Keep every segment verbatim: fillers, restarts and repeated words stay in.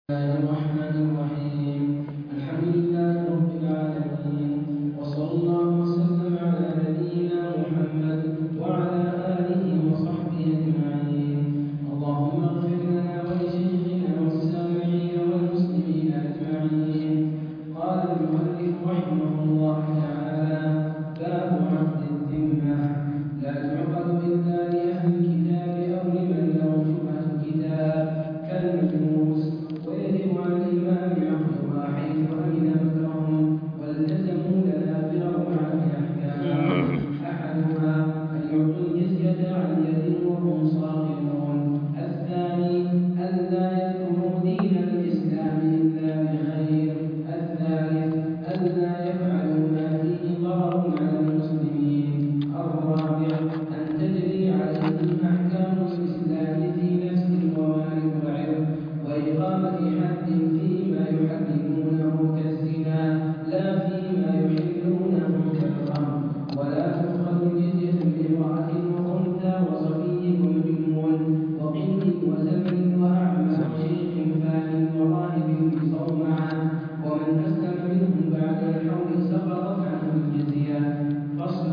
الرحمن الرحيم. الحمد لله رب العالمين، وصلى الله وسلم على نبينا محمد وعلى آله وصحبه أجمعين. اللهم اغفر لنا ولشيخنا والسامعين والمسلمين أجمعين. قال المؤلف رحمه الله تعالى: باب عقد الذمة. لا تعقد إلا لأهل الكتاب أو لمن له شبهة الكتاب كالمجوس، ويجب على الإمام عقدها حيث أمن مكرهم والتزموا دنابر معه أحكام. أحدها أن يعطوا الجزية عن يد وهم صاغرون. الثاني ألا يذكروا دين الإسلام إلا بخير. الثالث ألا يفعلوا ما فيه ضرر على المسلمين. الرابع أن تجري عليهم أحكام الإسلام في نفس ومال وعرض، وإقامة حد فيما يحرمونه كالزنا لا فيما يحلونه كالخمر. ولا تؤخذ الجزية بامرأة وأنثى وصبي ومجنون وقن وزمن وأعمى وشيخ فان وراهب بصومعة، ومن أسلم منهم بعد الحول سقطت عنه الجزية. فصل: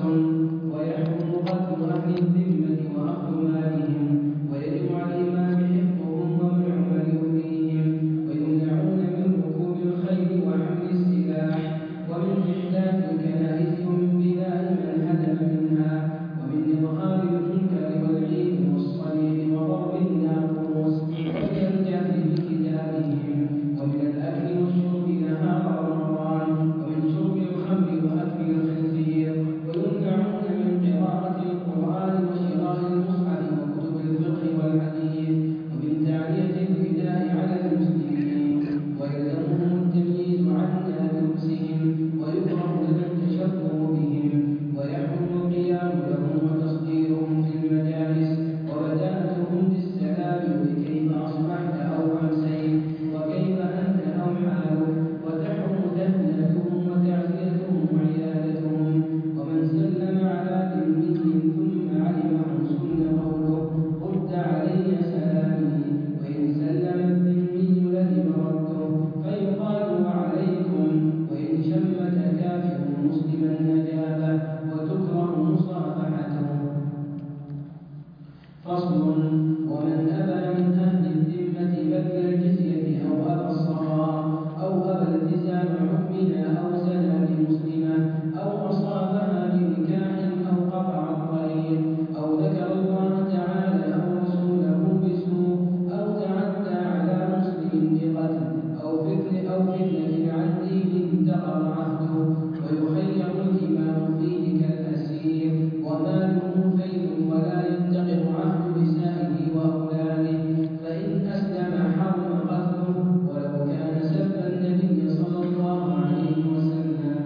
ويحرم قتل أهل الذمة وأخذ مالهم، ويجب على الإمام حفظهم ومنع ما يؤذيهم، ويمنعون من ركوب الخيل وحمل السلاح، ومن إحداث الكنائس ومن بناء من هدم منها، ومن إظهار المنكر والعيد والصليب وضرب الناقوس، ومن الجهل بكتابهم، ومن الأكل والشرب نهار رمضان، ومن شرب الخمر وأكل الخنزير. ويمنعون من قراءة القرآن وشراء المصحف وكتب الفقه والحديث، ومن تعلية الرداء على المسلمين، ويلزمهم التمييز عن نابلسهم، ويكره لنا التشبه بهم، ويحرم القيام لهم وتصديرهم في المجالس، وبداءتهم بالسلام وكيف أصبحت أو أمسيت وكيف أنت أو حالك، وتحرم تهنئتهم وتعزيتهم وعيادتهم. ومن سلم على ذمي ثم علمه سن قوله: رد علي سلامي. وإن سلم الذمي لزم رده، فيقال: وعليكم. وإن شمت كافر مسلما نجابه، وتكره مصافحته. فصل: ومن أبى من أهل الذمة بذل الجزية أو أبى الصغار أو أبى التزام حكمها أو زنى بمسلمة أو أصابها بنكاح أو قطع الطريق أو ذكر الله تعالى أو رسوله بسوء أو تعدى على مسلم بقتل أو فتنة أو فتنة عن دين انتقض عهده، ويخير الإمام فيه كالأسير، وماله فيء ولا ينتقض عهد نسائه وأولاده، فإن أسلم حرم قتله ولو كان سب النبي صلى الله عليه وسلم.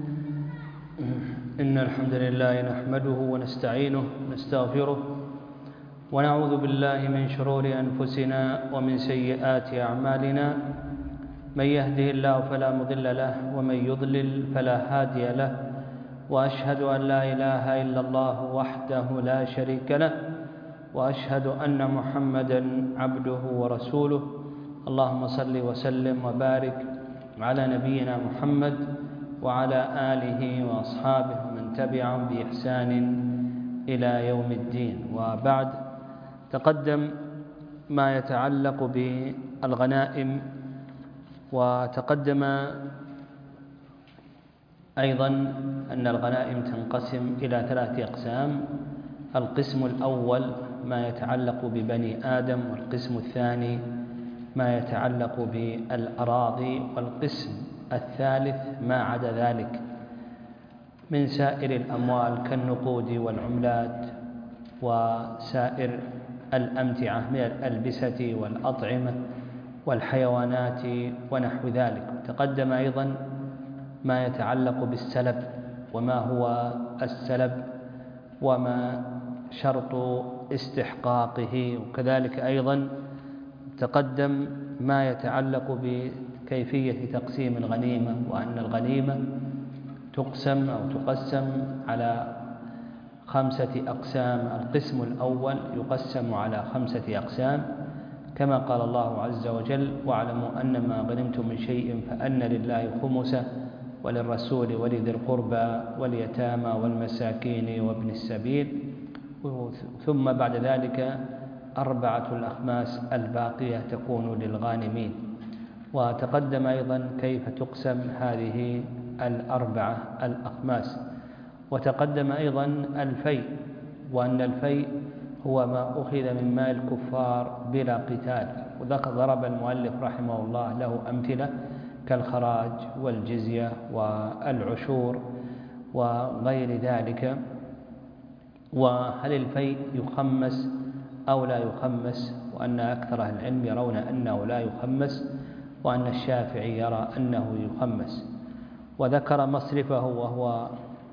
إن الحمد لله نحمده ونستعينه ونستغفره، ونعوذ بالله من شرور أنفسنا ومن سيئات أعمالنا. من يهده الله فلا مضل له، ومن يضلل فلا هادي له، وأشهد أن لا إله إلا الله وحده لا شريك له، وأشهد أن محمدا عبده ورسوله. اللهم صل وسلم وبارك على نبينا محمد وعلى آله وأصحابه ومن تبعهم بإحسان إلى يوم الدين. وبعد، تقدم ما يتعلق بالغنائم، وتقدم أيضا أن الغنائم تنقسم إلى ثلاثة أقسام: القسم الأول ما يتعلق ببني آدم، والقسم الثاني ما يتعلق بالأراضي، والقسم الثالث ما عدا ذلك من سائر الأموال كالنقود والعملات وسائر الأمتعة من الألبسة والأطعمة والحيوانات ونحو ذلك. تقدم أيضا ما يتعلق بالسلب، وما هو السلب وما شرط استحقاقه، وكذلك أيضا تقدم ما يتعلق بكيفية تقسيم الغنيمة، وأن الغنيمة تقسم أو تقسم على خمسة أقسام. القسم الأول يقسم على خمسة أقسام: كما قال الله عز وجل: واعلموا أن ما غنمتم من شيء فأن لله خمسه وللرسول ولذي القربى واليتامى والمساكين وابن السبيل، ثم بعد ذلك أربعة الأخماس الباقية تكون للغانمين. وتقدم أيضا كيف تقسم هذه الأربعة الأخماس، وتقدم أيضا الفيء، وأن الفيء هو ما أخذ من مال الكفار بلا قتال. وذكر ضرب المؤلف رحمه الله له أمثلة كالخراج والجزية والعشور وغير ذلك. وهل الفيء يخمس أو لا يخمس؟ وأن أكثر أهل العلم يرون أنه لا يخمس، وأن الشافعي يرى أنه يخمس. وذكر مصرفه وهو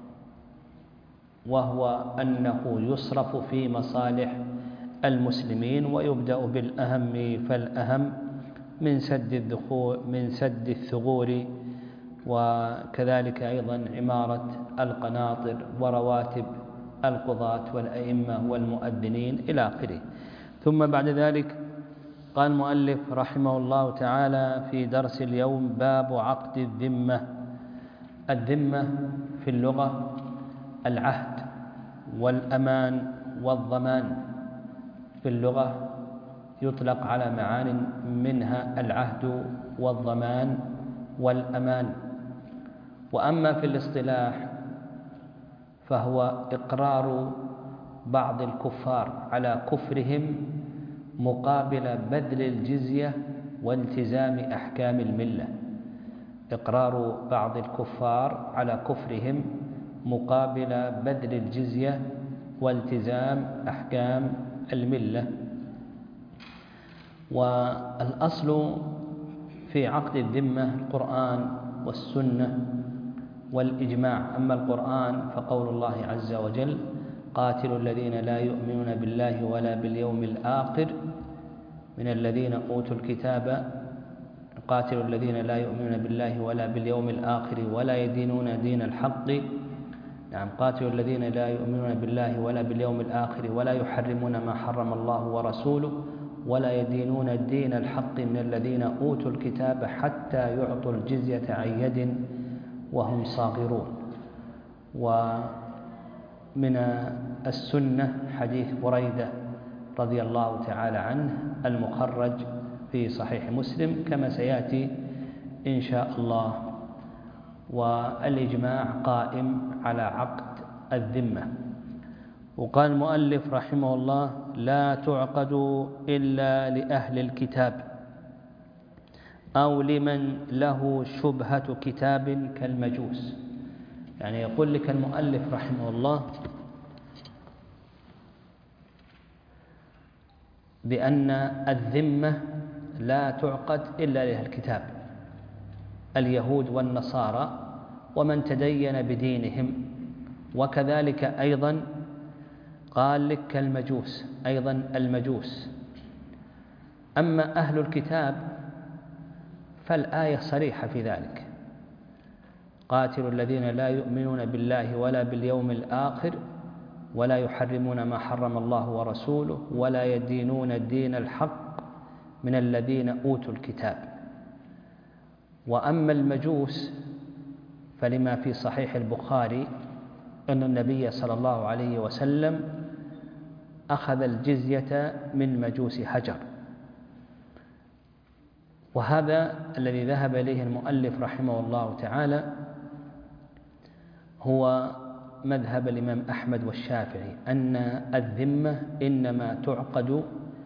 وهو أنه يصرف في مصالح المسلمين، ويبدأ بالأهم فالأهم من سد الذخور من سد الثغور، وكذلك أيضا عمارة القناطر ورواتب القضاة والأئمة والمؤذنين إلى آخره. ثم بعد ذلك قال المؤلف رحمه الله تعالى في درس اليوم: باب عقد الذمة. الذمة في اللغة العهد والأمان والضمان. في اللغة يطلق على معان منها العهد والضمان والأمان. وأما في الاصطلاح فهو إقرار بعض الكفار على كفرهم مقابل بذل الجزية والتزام أحكام الملة. إقرار بعض الكفار على كفرهم مقابل بذل الجزية والتزام أحكام الملة. والأصل في عقد الذمة القرآن والسنة والإجماع. أما القرآن فقول الله عز وجل: قاتلوا الذين لا يؤمنون بالله ولا باليوم الآخر من الذين أوتوا الكتاب قاتلوا الذين لا يؤمنون بالله ولا باليوم الآخر ولا يدينون دين الحق. نعم، قاتلوا الذين لا يؤمنون بالله ولا باليوم الآخر ولا يحرمون ما حرم الله ورسوله ولا يدينون الدين الحق من الذين أوتوا الكتاب حتى يعطوا الجزية عن يد وهم صاغرون. ومن السنة حديث بريدة رضي الله تعالى عنه المخرج في صحيح مسلم كما سيأتي إن شاء الله. والإجماع قائم على عقد الذمة. وقال المؤلف رحمه الله: لا تعقد إلا لأهل الكتاب أو لمن له شبهة كتاب كالمجوس. يعني يقول لك المؤلف رحمه الله بأن الذمة لا تعقد إلا لأهل الكتاب، اليهود والنصارى ومن تدين بدينهم. وكذلك أيضا قال لك كالمجوس، أيضا المجوس. أما أهل الكتاب فالآية صريحة في ذلك: قاتلوا الذين لا يؤمنون بالله ولا باليوم الآخر ولا يحرمون ما حرم الله ورسوله ولا يدينون الدين الحق من الذين أوتوا الكتاب. وأما المجوس فلما في صحيح البخاري أن النبي صلى الله عليه وسلم أخذ الجزية من مجوس حجر. وهذا الذي ذهب إليه المؤلف رحمه الله تعالى هو مذهب الإمام أحمد والشافعي، أن الذمة إنما تعقد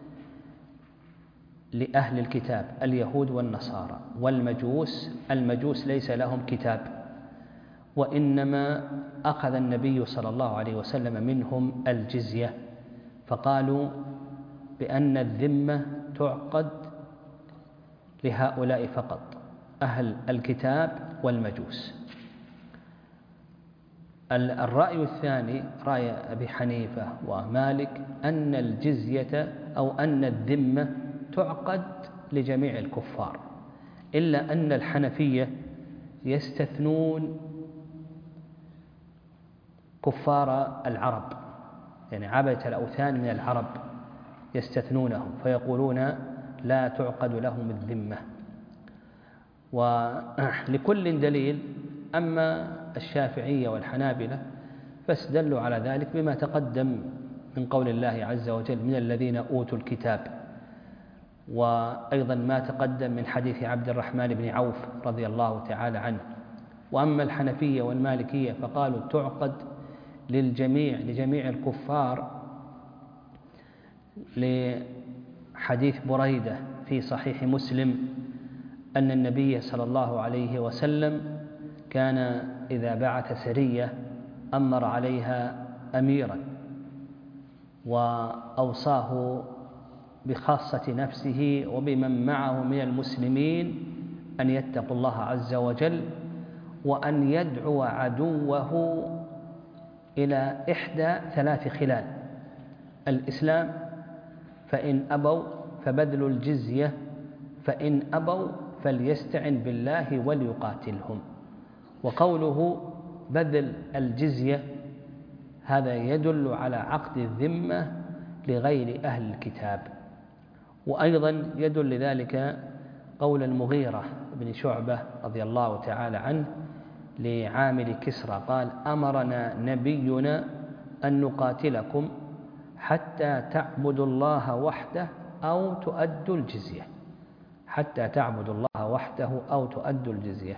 لأهل الكتاب اليهود والنصارى. والمجوس المجوس ليس لهم كتاب، وإنما أخذ النبي صلى الله عليه وسلم منهم الجزية، فقالوا بأن الذمة تعقد لهؤلاء فقط، أهل الكتاب والمجوس. الرأي الثاني رأي أبي حنيفة ومالك أن الجزية أو أن الذمة تعقد لجميع الكفار، إلا أن الحنفية يستثنون كفار العرب، يعني عبدة الأوثان من العرب يستثنونهم، فيقولون لا تعقد لهم الذمة. ولكل دليل، أما الشافعية والحنابلة فاستدلوا على ذلك بما تقدم من قول الله عز وجل من الذين أوتوا الكتاب، وأيضا ما تقدم من حديث عبد الرحمن بن عوف رضي الله تعالى عنه. وأما الحنفية والمالكية فقالوا تعقد للجميع لجميع الكفار لحديث بريدة في صحيح مسلم أن النبي صلى الله عليه وسلم كان إذا بعث سرية أمر عليها أميرا وأوصاه بخاصة نفسه وبمن معه من المسلمين أن يتقوا الله عز وجل، وأن يدعو عدوه إلى إحدى ثلاث خلال: الإسلام، فإن أبوا فبذلوا الجزية، فإن أبوا فليستعن بالله وليقاتلهم. وقوله بذل الجزية هذا يدل على عقد الذمة لغير أهل الكتاب. وأيضا يدل لذلك قول المغيرة بن شعبة رضي الله تعالى عنه لعامل كسرى قال: أمرنا نبينا أن نقاتلكم حتى تعبدوا الله وحده أو تؤدوا الجزية، حتى تعبدوا الله وحده أو تؤدوا الجزية.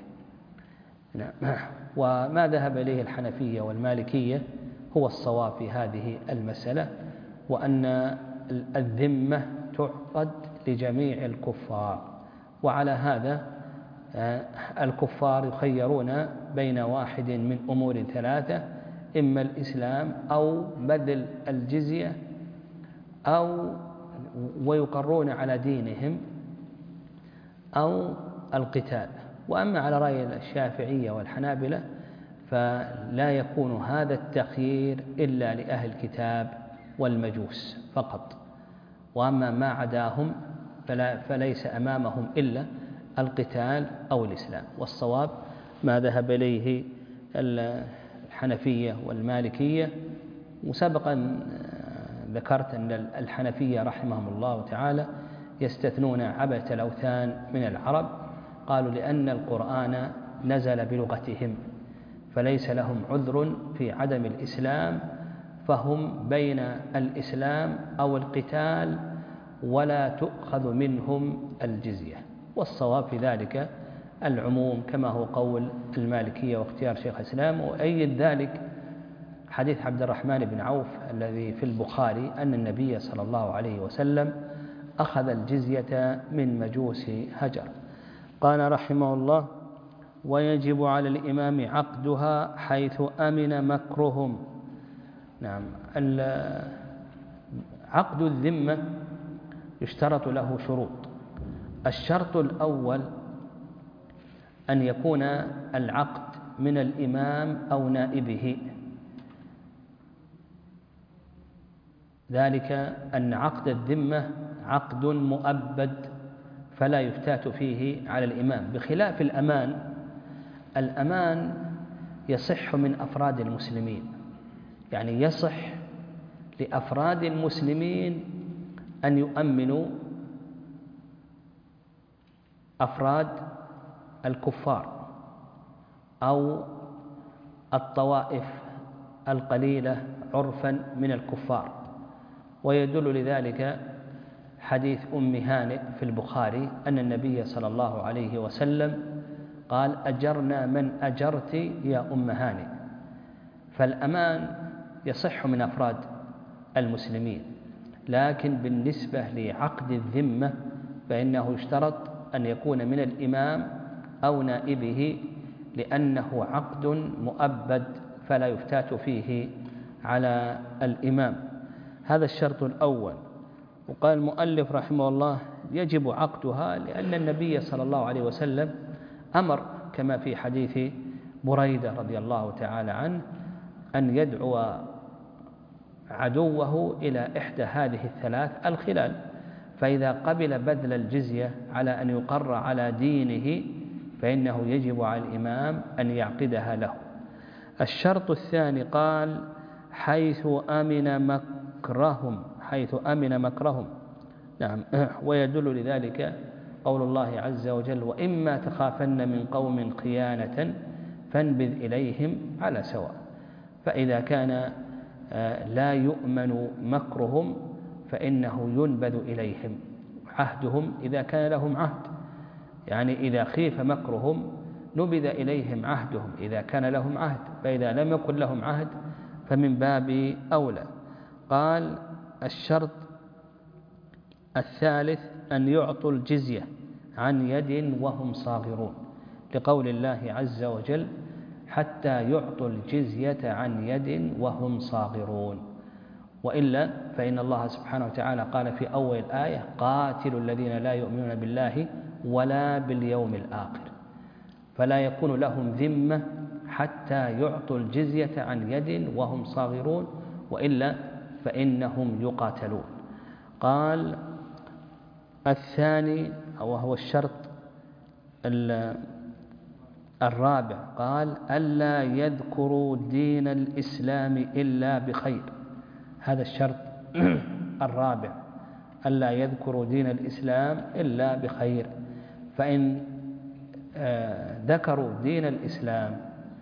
وما ذهب إليه الحنفية والمالكية هو الصواب في هذه المسألة، وأن الذمة تعقد لجميع الكفار. وعلى هذا الكفار يخيرون بين واحد من أمور ثلاثة: إما الإسلام أو بذل الجزية أو ويقرون على دينهم أو القتال. وأما على رأي الشافعية والحنابلة فلا يكون هذا التخيير إلا لأهل الكتاب والمجوس فقط، وأما ما عداهم فلا فليس أمامهم إلا القتال أو الإسلام. والصواب ما ذهب إليه الحنفية والمالكية. وسبقا ذكرت أن الحنفية رحمهم الله تعالى يستثنون عبث الأوثان من العرب، قالوا لأن القرآن نزل بلغتهم فليس لهم عذر في عدم الإسلام، فهم بين الإسلام أو القتال ولا تؤخذ منهم الجزية. والصواب في ذلك العموم كما هو قول المالكية واختيار شيخ الإسلام. وأيد ذلك حديث عبد الرحمن بن عوف الذي في البخاري أن النبي صلى الله عليه وسلم أخذ الجزية من مجوس هجر. قال رحمه الله: ويجب على الإمام عقدها حيث أمن مكرهم. نعم، عقد الذمة يشترط له شروط. الشرط الأول أن يكون العقد من الإمام أو نائبه، ذلك أن عقد الذمة عقد مؤبد فلا يفتات فيه على الإمام، بخلاف الأمان. الأمان يصح من أفراد المسلمين، يعني يصح لأفراد المسلمين أن يؤمنوا أفراد الكفار أو الطوائف القليلة عرفا من الكفار. ويدل لذلك حديث أم هانئ في البخاري أن النبي صلى الله عليه وسلم قال: أجرنا من أجرت يا أم هانئ. فالأمان يصح من أفراد المسلمين، لكن بالنسبة لعقد الذمة فإنه يشترط أن يكون من الإمام أو نائبه، لأنه عقد مؤبد فلا يفتات فيه على الإمام. هذا الشرط الأول. وقال المؤلف رحمه الله: يجب عقدها لأن النبي صلى الله عليه وسلم أمر كما في حديث بريدة رضي الله تعالى عنه أن يدعو عدوه إلى إحدى هذه الثلاث الخلال، فإذا قبل بذل الجزية على أن يقر على دينه فإنه يجب على الإمام أن يعقدها له. الشرط الثاني قال: حيث أمن مكرهم، حيث أمن مكرهم، نعم. ويدل لذلك قول الله عز وجل: وإما تخافن من قوم خيانة فانبذ إليهم على سواء. فإذا كان لا يؤمن مكرهم فإنه ينبذ إليهم عهدهم إذا كان لهم عهد، يعني إذا خيف مكرهم نبذ إليهم عهدهم إذا كان لهم عهد، فإذا لم يكن لهم عهد فمن باب أولى. قال: الشرط الثالث أن يعطوا الجزية عن يد وهم صاغرون، لقول الله عز وجل: حتى يعطوا الجزية عن يد وهم صاغرون. وإلا فإن الله سبحانه وتعالى قال في أول الآية: قاتلوا الذين لا يؤمنون بالله ولا باليوم الآخر، فلا يكون لهم ذمة حتى يعطوا الجزية عن يد وهم صاغرون، وإلا فإنهم يقاتلون. قال: الثاني وهو الشرط الرابع، قال: ألا يذكروا دين الإسلام إلا بخير. هذا الشرط الرابع، ألا يذكروا دين الإسلام إلا بخير. فإن ذكروا دين الإسلام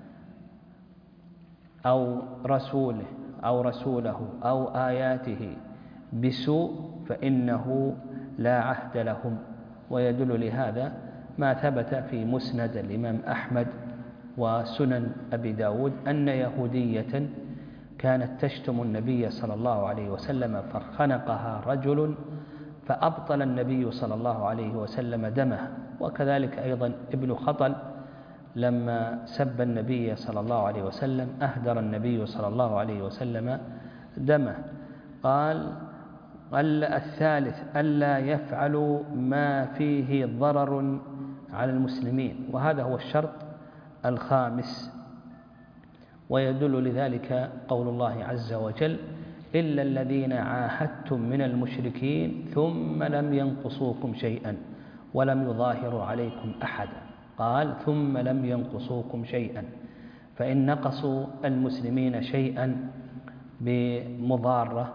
أو رسوله أو رسوله أو آياته بسوء فإنه لا عهد لهم. ويدل لهذا ما ثبت في مسند الإمام أحمد وسنن أبي داود أن يهودية كانت تشتم النبي صلى الله عليه وسلم فخنقها رجل فأبطل النبي صلى الله عليه وسلم دمه. وكذلك أيضا ابن خطل لما سب النبي صلى الله عليه وسلم أهدر النبي صلى الله عليه وسلم دمه. قال: الثالث ألا يفعلوا ما فيه ضرر على المسلمين، وهذا هو الشرط الخامس. ويدل لذلك قول الله عز وجل: إلا الذين عاهدتم من المشركين ثم لم ينقصوكم شيئا ولم يظاهروا عليكم أحدا. قال: ثم لم ينقصوكم شيئا، فإن نقصوا المسلمين شيئا بمضارة،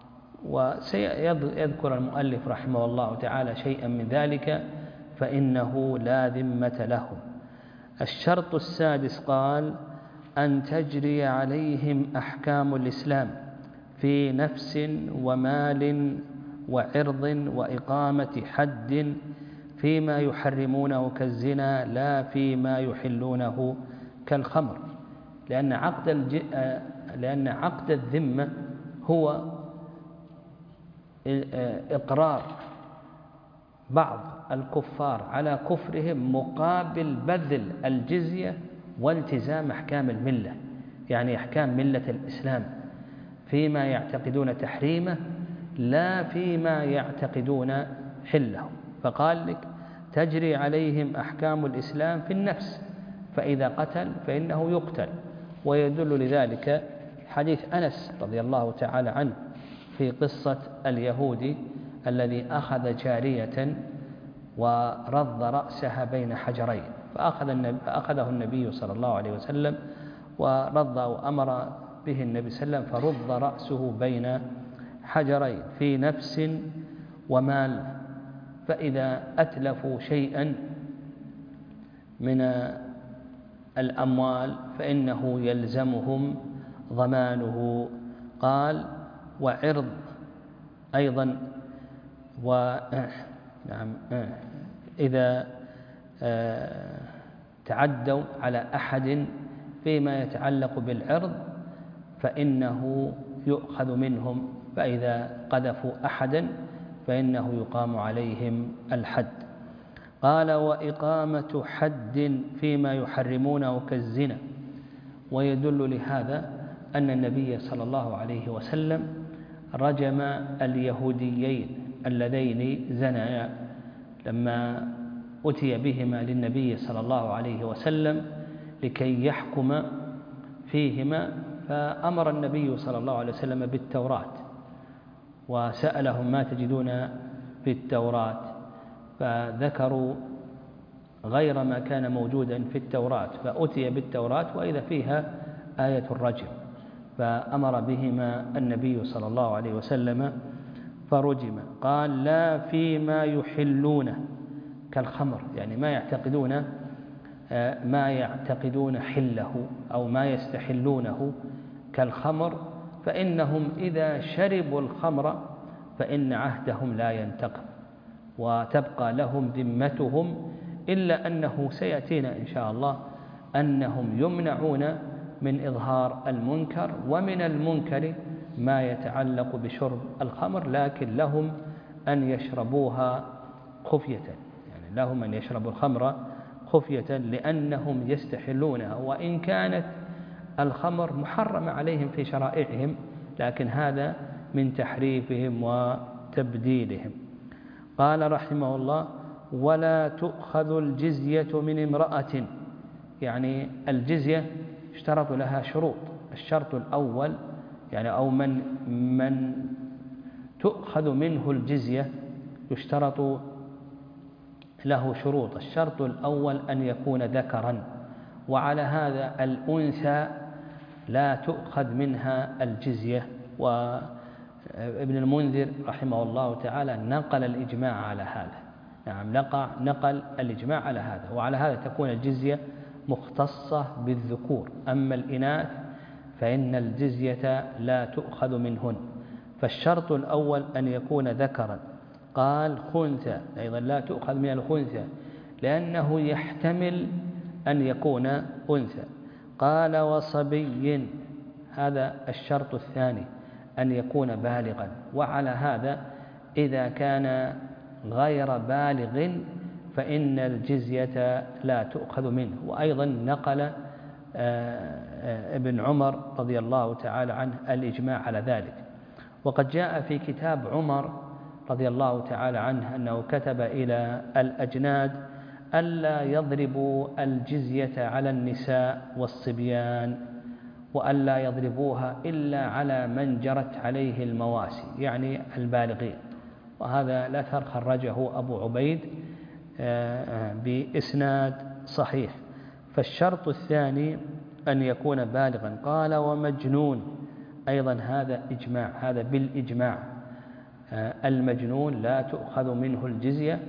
وسيذكر المؤلف رحمه الله تعالى شيئا من ذلك، فإنه لا ذمة لهم. الشرط السادس، قال: أن تجري عليهم أحكام الإسلام في نفس ومال وعرض وإقامة حد فيما يحرمونه كالزنا لا فيما يحلونه كالخمر، لأن عقد الج... لأن عقد الذمة هو إقرار بعض الكفار على كفرهم مقابل بذل الجزية والتزام أحكام الملة، يعني أحكام ملة الإسلام فيما يعتقدون تحريمه لا فيما يعتقدون حله. فقال لك: تجري عليهم أحكام الإسلام في النفس، فإذا قتل فإنه يقتل. ويدل لذلك حديث أنس رضي الله تعالى عنه في قصة اليهودي الذي أخذ جارية ورض رأسها بين حجرين، فأخذ النبي فأخذه النبي صلى الله عليه وسلم ورض وأمر به النبي صلى الله عليه وسلم فرض رأسه بين حجرين في نفس ومال. فإذا أتلفوا شيئا من الأموال فإنه يلزمهم ضمانه. قال: وعرض أيضا، ونعم إذا تعدوا على أحد فيما يتعلق بالعرض فإنه يؤخذ منهم، فإذا قذفوا أحدا فإنه يقام عليهم الحد. قال: وإقامة حد فيما يحرمونه كالزنا. ويدل لهذا أن النبي صلى الله عليه وسلم رجم اليهوديين اللذين زنيا لما أتي بهما للنبي صلى الله عليه وسلم لكي يحكم فيهما، فأمر النبي صلى الله عليه وسلم بالتوراة وسألهم: ما تجدون في التوراة؟ فذكروا غير ما كان موجودا في التوراة، فأتي بالتوراة وإذا فيها آية الرجم، فأمر بهما النبي صلى الله عليه وسلم فرجم. قال لا فيما يحلونه كالخمر، يعني ما يعتقدون ما يعتقدون حله أو ما يستحلونه كالخمر، فإنهم إذا شربوا الخمر فإن عهدهم لا ينتقض وتبقى لهم ذمتهم، إلا أنه سيأتينا إن شاء الله أنهم يمنعون من إظهار المنكر، ومن المنكر ما يتعلق بشرب الخمر، لكن لهم أن يشربوها خفية، يعني لهم أن يشربوا الخمر خفية لأنهم يستحلونها، وإن كانت الخمر محرمة عليهم في شرائعهم، لكن هذا من تحريفهم وتبديلهم. قال رحمه الله ولا تؤخذ الجزية من امرأة، يعني الجزية اشترط لها شروط. الشرط الأول يعني أو من من تؤخذ منه الجزية يشترط له شروط. الشرط الأول أن يكون ذكرا، وعلى هذا الأنثى لا تؤخذ منها الجزية. وابن المنذر رحمه الله تعالى نقل الإجماع على هذا، نعم نقل الإجماع على هذا، وعلى هذا تكون الجزية مختصة بالذكور، أما الإناث فإن الجزية لا تؤخذ منهن. فالشرط الأول أن يكون ذكرا. قال خنثى أيضا لا تؤخذ من الخنثى لأنه يحتمل أن يكون أنثى. قال وصبي، هذا الشرط الثاني أن يكون بالغا، وعلى هذا إذا كان غير بالغ فإن الجزية لا تؤخذ منه. وأيضا نقل ابن عمر رضي الله تعالى عنه الإجماع على ذلك. وقد جاء في كتاب عمر رضي الله تعالى عنه أنه كتب إلى الأجناد ألا يضربوا الجزية على النساء والصبيان، وألا يضربوها إلا على من جرت عليه المواسي، يعني البالغين. وهذا الأثر خرجه أبو عبيد بإسناد صحيح. فالشرط الثاني أن يكون بالغا. قال ومجنون، أيضا هذا إجماع، هذا بالإجماع، المجنون لا تؤخذ منه الجزية.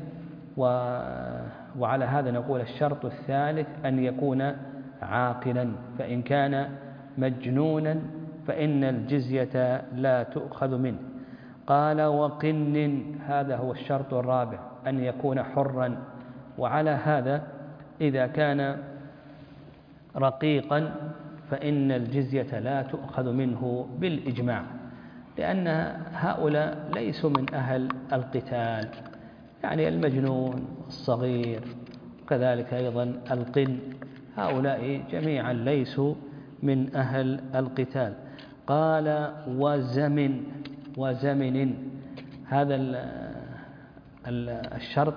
وعلى هذا نقول الشرط الثالث أن يكون عاقلا، فإن كان مجنونا فإن الجزية لا تؤخذ منه. قال وقن، هذا هو الشرط الرابع أن يكون حرا، وعلى هذا إذا كان رقيقا فإن الجزية لا تؤخذ منه بالإجماع، لأن هؤلاء ليسوا من أهل القتال، يعني المجنون الصغير وكذلك أيضا القن، هؤلاء جميعا ليسوا من أهل القتال. قال وزمن، وزمن هذا الشرط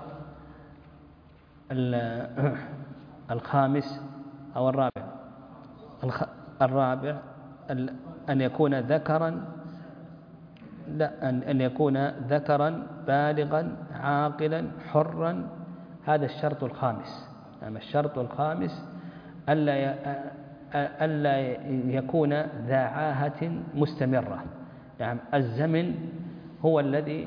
الخامس أو الرابع الرابع أن يكون ذكرا، لا أن يكون ذكرا بالغا عاقلا حرا، هذا الشرط الخامس. يعني الشرط الخامس ألا ألا يكون ذا عاهة مستمرة. يعني الزمن هو الذي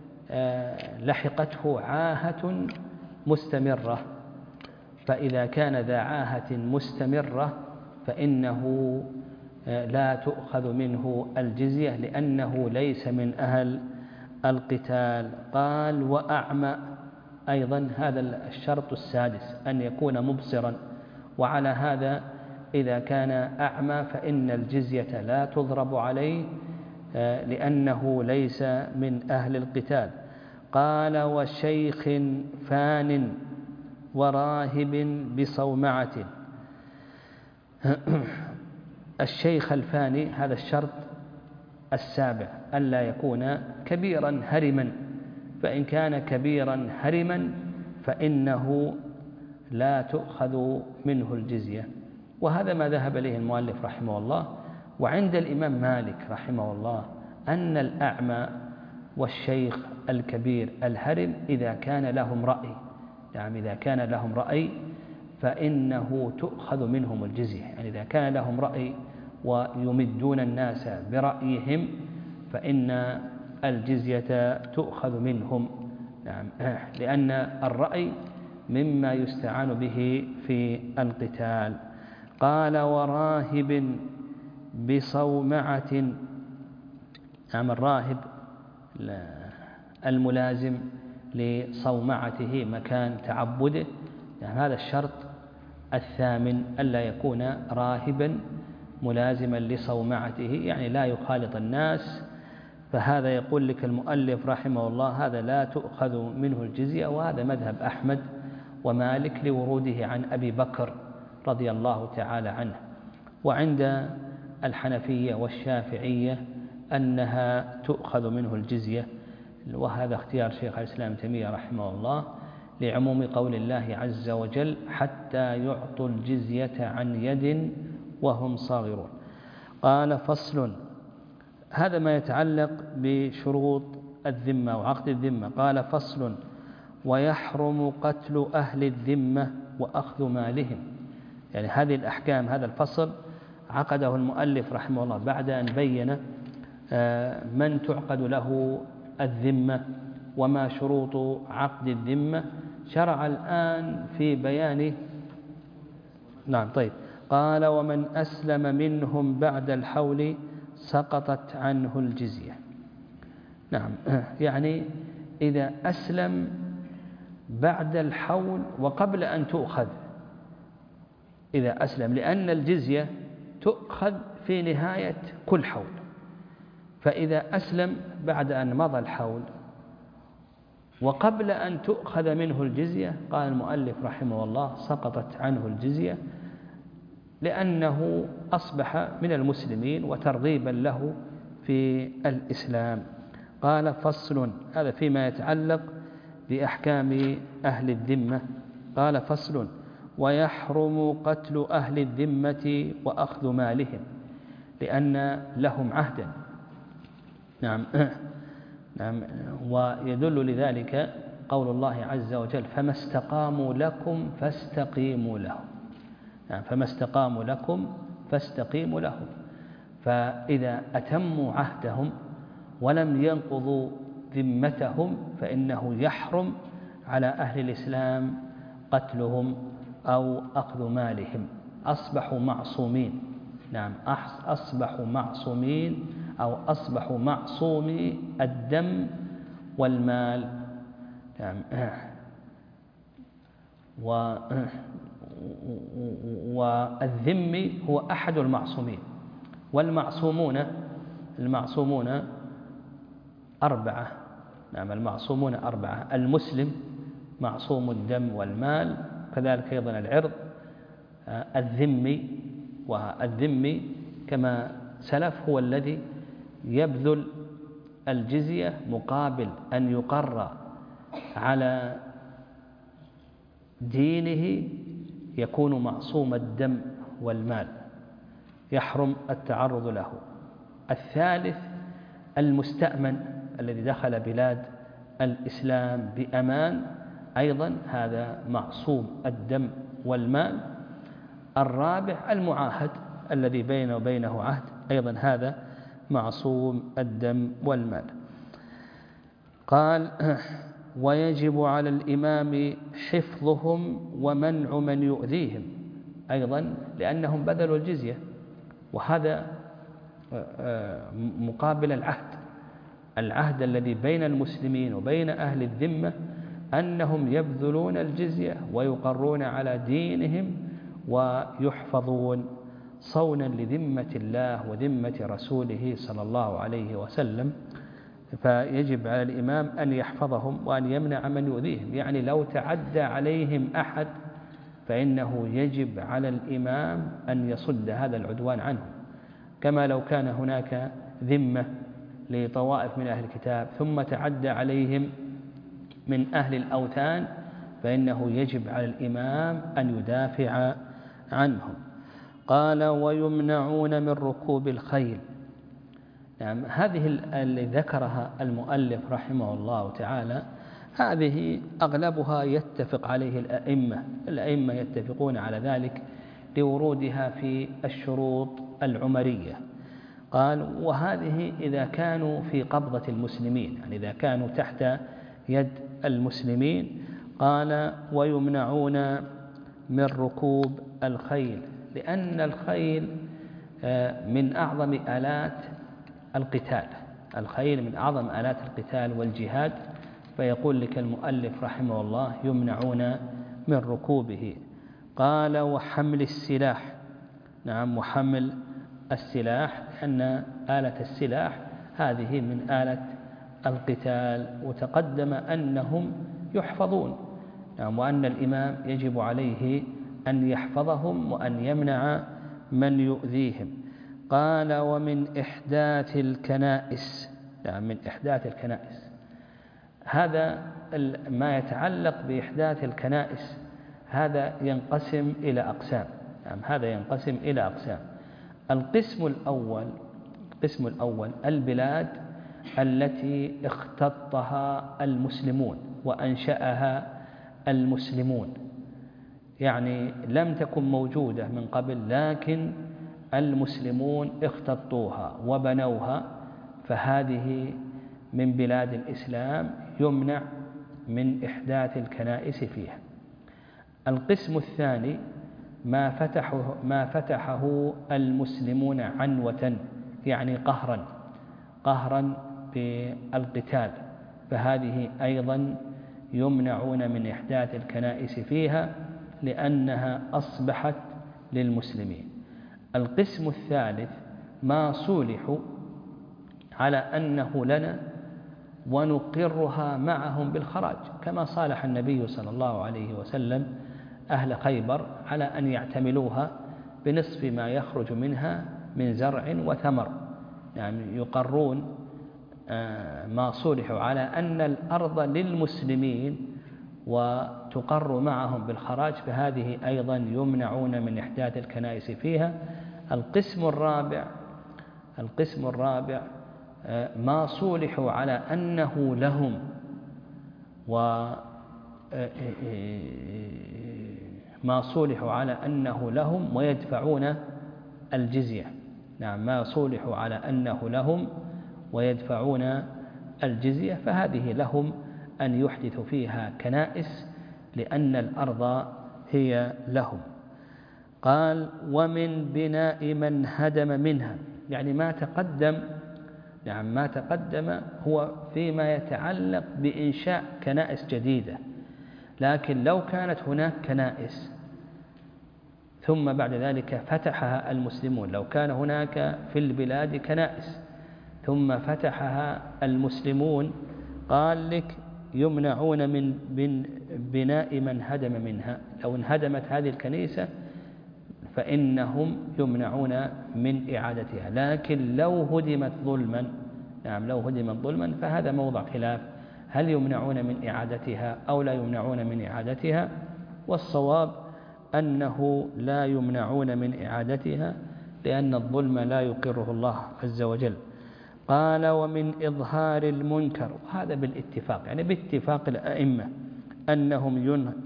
لحقته عاهة مستمرة، فإذا كان ذا عاهة مستمرة فإنه لا تؤخذ منه الجزية لأنه ليس من أهل القتال. قال وأعمى، أيضا هذا الشرط السادس أن يكون مبصرا، وعلى هذا إذا كان أعمى فإن الجزية لا تضرب عليه لأنه ليس من أهل القتال. قال وشيخ فان وراهب بصومعة، الشيخ الفاني هذا الشرط السابع ألا يكون كبيرا هرما، فإن كان كبيرا هرما فإنه لا تؤخذ منه الجزية. وهذا ما ذهب إليه المؤلف رحمه الله. وعند الإمام مالك رحمه الله أن الأعمى والشيخ الكبير الهرم إذا كان لهم رأي، يعني إذا كان لهم رأي فإنه تؤخذ منهم الجزية، يعني إذا كان لهم رأي ويمدون الناس برأيهم فإن الجزية تؤخذ منهم. نعم، لأن الرأي مما يستعان به في القتال. قال وراهب بصومعة. نعم، الراهب الملازم لصومعته مكان تعبده، يعني هذا الشرط الثامن، ألا يكون راهبا ملازما لصومعته، يعني لا يخالط الناس. فهذا يقول لك المؤلف رحمه الله هذا لا تؤخذ منه الجزية، وهذا مذهب أحمد ومالك لوروده عن أبي بكر رضي الله تعالى عنه. وعند الحنفية والشافعية أنها تؤخذ منه الجزية، وهذا اختيار شيخ الإسلام ابن تيمية رحمه الله لعموم قول الله عز وجل حتى يعطوا الجزية عن يد وهم صاغرون. قال فصل، هذا ما يتعلق بشروط الذمة وعقد الذمة. قال فصل، ويحرم قتل أهل الذمة وأخذ مالهم. يعني هذه الأحكام، هذا الفصل عقده المؤلف رحمه الله بعد أن بين من تعقد له الذمة وما شروط عقد الذمة، شرع الآن في بيان. نعم طيب. قال ومن أسلم منهم بعد الحول سقطت عنه الجزية. نعم، يعني إذا أسلم بعد الحول وقبل أن تؤخذ، إذا أسلم، لأن الجزية تؤخذ في نهاية كل حول، فإذا أسلم بعد أن مضى الحول وقبل أن تؤخذ منه الجزية، قال المؤلف رحمه الله سقطت عنه الجزية، لأنه أصبح من المسلمين وترغيبا له في الإسلام. قال فصل، هذا فيما يتعلق بأحكام أهل الذمة. قال فصل، ويحرم قتل أهل الذمة وأخذ مالهم لأن لهم عهدا. نعم نعم ويدل لذلك قول الله عز وجل فما استقاموا لكم فاستقيموا لهم. يعني فما استقاموا لكم فاستقيموا لهم. فإذا أتموا عهدهم ولم ينقضوا ذمتهم فإنه يحرم على أهل الإسلام قتلهم أو أخذ مالهم، أصبحوا معصومين. نعم، أصبحوا معصومين أو أصبحوا معصومي الدم والمال. نعم. و والذمي هو أحد المعصومين، والمعصومون المعصومون أربعة. نعم، المعصومون أربعة: المسلم معصوم الدم والمال، كذلك أيضا العرض، الذمي، والذمي كما سلف هو الذي يبذل الجزية مقابل أن يقر على دينه، يكون معصوم الدم والمال، يحرم التعرض له. الثالث المستأمن الذي دخل بلاد الإسلام بأمان، أيضا هذا معصوم الدم والمال. الرابع المعاهد الذي بينه وبينه عهد، أيضا هذا معصوم الدم والمال. قال ويجب على الإمام حفظهم ومنع من يؤذيهم، أيضا لأنهم بذلوا الجزية، وهذا مقابل العهد العهد الذي بين المسلمين وبين أهل الذمة أنهم يبذلون الجزية ويقرون على دينهم ويحفظون صونا لذمة الله وذمة رسوله صلى الله عليه وسلم. فيجب على الإمام أن يحفظهم وأن يمنع من يؤذيهم، يعني لو تعدى عليهم أحد فإنه يجب على الإمام أن يصد هذا العدوان عنهم، كما لو كان هناك ذمة لطوائف من أهل الكتاب ثم تعدى عليهم من أهل الأوثان، فإنه يجب على الإمام أن يدافع عنهم. قال ويمنعون من ركوب الخيل. نعم، هذه اللي ذكرها المؤلف رحمه الله تعالى، هذه أغلبها يتفق عليه الأئمة الأئمة يتفقون على ذلك لورودها في الشروط العمرية. قال وهذه إذا كانوا في قبضة المسلمين، يعني إذا كانوا تحت يد المسلمين. قال ويمنعون من ركوب الخيل، لأن الخيل من أعظم آلات القتال، الخيل من أعظم آلات القتال والجهاد. فيقول لك المؤلف رحمه الله يمنعون من ركوبه. قال وحمل السلاح، نعم وحمل السلاح، أن آلة السلاح هذه من آلة القتال، وتقدم أنهم يحفظون، نعم وأن الإمام يجب عليه أن يحفظهم وأن يمنع من يؤذيهم. قال ومن إحداث الكنائس، نعم من إحداث الكنائس، هذا ما يتعلق بإحداث الكنائس هذا ينقسم إلى أقسام، نعم هذا ينقسم إلى أقسام. القسم الأول القسم الأول البلاد التي اختطها المسلمون وأنشأها المسلمون، يعني لم تكن موجودة من قبل لكن المسلمون اختطوها وبنوها، فهذه من بلاد الإسلام يمنع من إحداث الكنائس فيها. القسم الثاني ما فتحه, ما فتحه المسلمون عنوة، يعني قهرا قهرا بالقتال، فهذه أيضا يمنعون من إحداث الكنائس فيها لأنها أصبحت للمسلمين. القسم الثالث ما صولحوا على أنه لنا ونقرها معهم بالخراج، كما صالح النبي صلى الله عليه وسلم أهل خيبر على أن يعتملوها بنصف ما يخرج منها من زرع وثمر، يعني يقرون ما صولحوا على أن الأرض للمسلمين وتقر معهم بالخراج، فهذه أيضا يمنعون من إحداث الكنائس فيها. القسم الرابع القسم الرابع ما صولحوا على أنه لهم وما صولحوا على أنه لهم ويدفعون الجزية، نعم ما صولحوا على أنه لهم ويدفعون الجزية، فهذه لهم أن يحدثوا فيها كنائس لأن الأرض هي لهم. قال ومن بناء من هدم منها، يعني ما تقدم نعم ما تقدم هو فيما يتعلق بإنشاء كنائس جديدة، لكن لو كانت هناك كنائس ثم بعد ذلك فتحها المسلمون، لو كان هناك في البلاد كنائس ثم فتحها المسلمون، قال لك يمنعون من بناء من هدم منها. لو انهدمت هذه الكنيسة فإنهم يمنعون من إعادتها، لكن لو هدمت ظلما، نعم لو هدمت ظلما فهذا موضع خلاف، هل يمنعون من إعادتها أو لا يمنعون من إعادتها؟ والصواب أنه لا يمنعون من إعادتها، لأن الظلم لا يقره الله عز وجل. قال ومن إظهار المنكر، وهذا بالاتفاق، يعني باتفاق الأئمة أنهم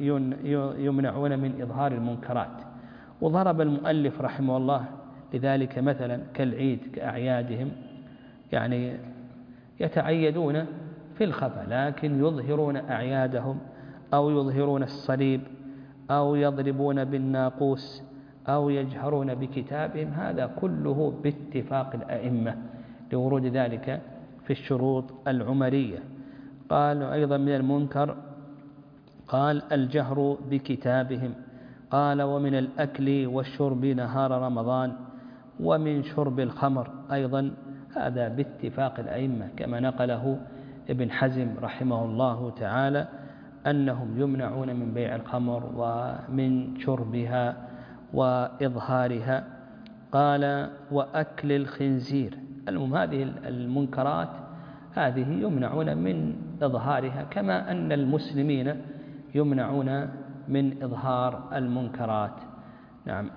يمنعون من إظهار المنكرات. وضرب المؤلف رحمه الله لذلك مثلا كالعيد كأعيادهم، يعني يتعيدون في الخفا لكن يظهرون أعيادهم، أو يظهرون الصليب، أو يضربون بالناقوس، أو يجهرون بكتابهم، هذا كله باتفاق الأئمة لورود ذلك في الشروط العمرية. قال أيضا من المنكر قال الجهر بكتابهم. قال ومن الأكل والشرب نهار رمضان، ومن شرب الخمر أيضا، هذا باتفاق الأئمة كما نقله ابن حزم رحمه الله تعالى أنهم يمنعون من بيع الخمر ومن شربها وإظهارها. قال وأكل الخنزير. المهم هذه المنكرات هذه يمنعون من إظهارها، كما أن المسلمين يمنعون من إظهار المنكرات. نعم.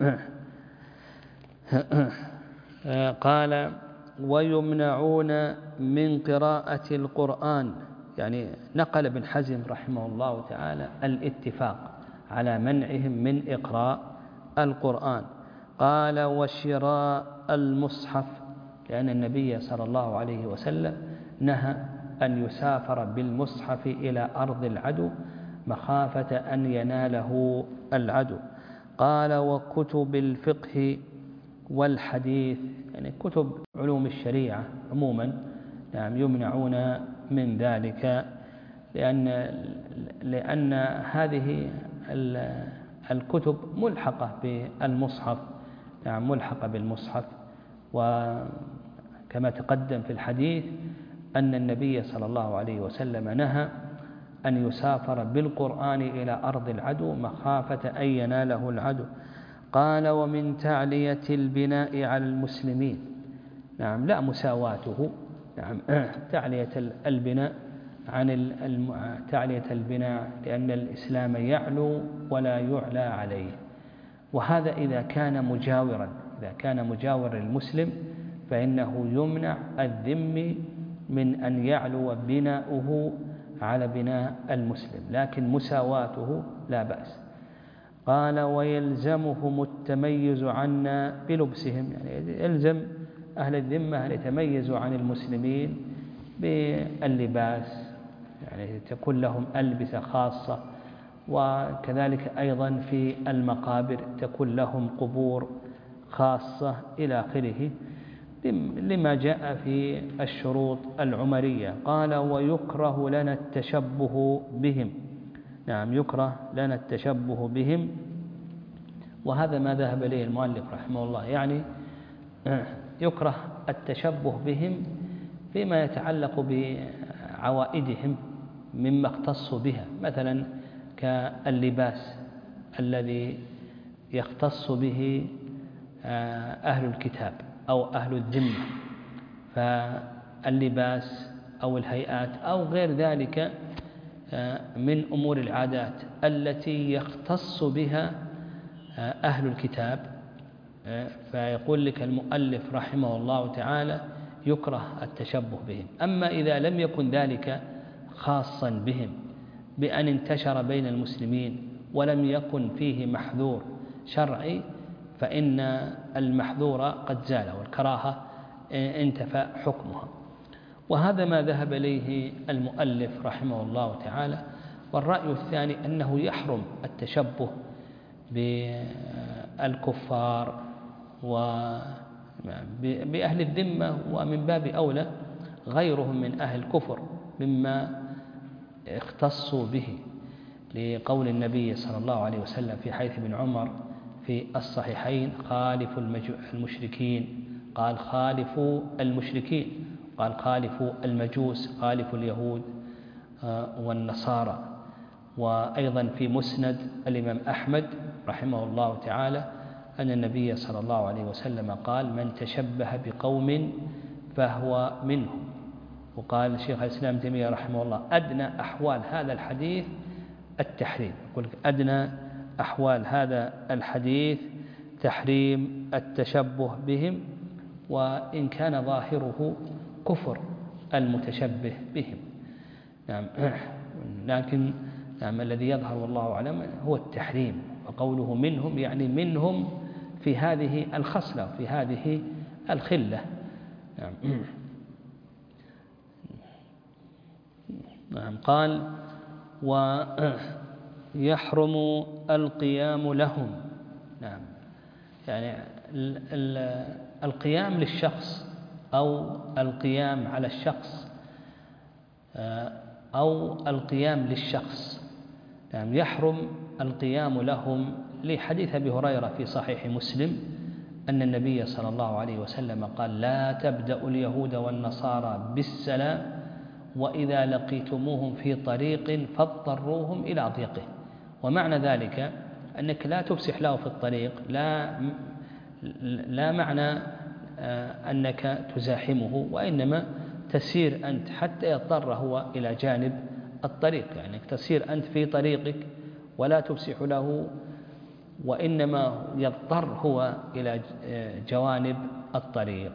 قال ويمنعون من قراءة القرآن، يعني نقل ابن حزم رحمه الله تعالى الاتفاق على منعهم من إقراء القرآن. قال وشراء المصحف، لأن النبي صلى الله عليه وسلم نهى أن يسافر بالمصحف إلى أرض العدو مخافة أن يناله العدو. قال وكتب الفقه والحديث، يعني كتب علوم الشريعة عموما نعم يمنعون من ذلك، لأن لأن هذه الكتب ملحقة بالمصحف، نعم ملحقة بالمصحف. وكما تقدم في الحديث أن النبي صلى الله عليه وسلم نهى أن يسافر بالقرآن إلى أرض العدو مخافة أن يناله العدو. قال ومن تعلية البناء على المسلمين، نعم لا مساواته، نعم تعلية البناء عن تعلية البناء لأن الإسلام يعلو ولا يعلى عليه، وهذا إذا كان مجاورا، إذا كان مجاور للمسلم فإنه يمنع الذم من أن يعلو بناؤه على بناء المسلم، لكن مساواته لا بأس. قال ويلزمهم التميز عنا بلبسهم، يعني يلزم أهل الذمة أن يتميزوا عن المسلمين باللباس، يعني تكون لهم ألبسة خاصة، وكذلك أيضا في المقابر تكون لهم قبور خاصة إلى آخره لما جاء في الشروط العمرية. قال ويكره لنا التشبه بهم، نعم يكره لنا التشبه بهم، وهذا ما ذهب إليه المؤلف رحمه الله، يعني يكره التشبه بهم فيما يتعلق بعوائدهم مما اختصوا بها، مثلا كاللباس الذي يختص به أهل الكتاب أو أهل الذمة، فاللباس أو الهيئات أو غير ذلك من أمور العادات التي يختص بها أهل الكتاب، فيقول لك المؤلف رحمه الله تعالى يكره التشبه بهم. أما إذا لم يكن ذلك خاصا بهم بأن انتشر بين المسلمين ولم يكن فيه محذور شرعي فإن المحذور قد زال والكراهة انتفى حكمها، وهذا ما ذهب إليه المؤلف رحمه الله تعالى. والرأي الثاني أنه يحرم التشبه بالكفار وبأهل الذمة، ومن باب أولى غيرهم من أهل الكفر مما اختصوا به، لقول النبي صلى الله عليه وسلم في حديث ابن عمر في الصحيحين خالفوا المشركين، قال خالفوا المشركين، قال خالفوا المجوس، خالفوا اليهود والنصارى. وأيضا في مسند الإمام أحمد رحمه الله تعالى أن النبي صلى الله عليه وسلم قال من تشبه بقوم فهو منهم. وقال شيخ الإسلام ابن تيمية رحمه الله أدنى أحوال هذا الحديث التحريم، يقول أدنى أحوال هذا الحديث تحريم التشبه بهم، وإن كان ظاهره كفر المتشبه بهم، نعم لكن نعم الذي يظهر والله أعلم هو التحريم، وقوله منهم يعني منهم في هذه الخصلة في هذه الخلة. نعم. نعم. قال ويحرم القيام لهم، نعم يعني القيام للشخص أو القيام على الشخص أو القيام للشخص، نعم يحرم القيام لهم لحديث أبي هريرة في صحيح مسلم أن النبي صلى الله عليه وسلم قال لا تبدأ اليهود والنصارى بالسلام وإذا لقيتموهم في طريق فاضطروهم إلى أضيقه. ومعنى ذلك أنك لا تفسح له في الطريق، لا لا معنى أنك تزاحمه، وإنما تسير أنت حتى يضطر هو إلى جانب الطريق، يعني تسير أنت في طريقك ولا تفسح له، وإنما يضطر هو إلى جوانب الطريق.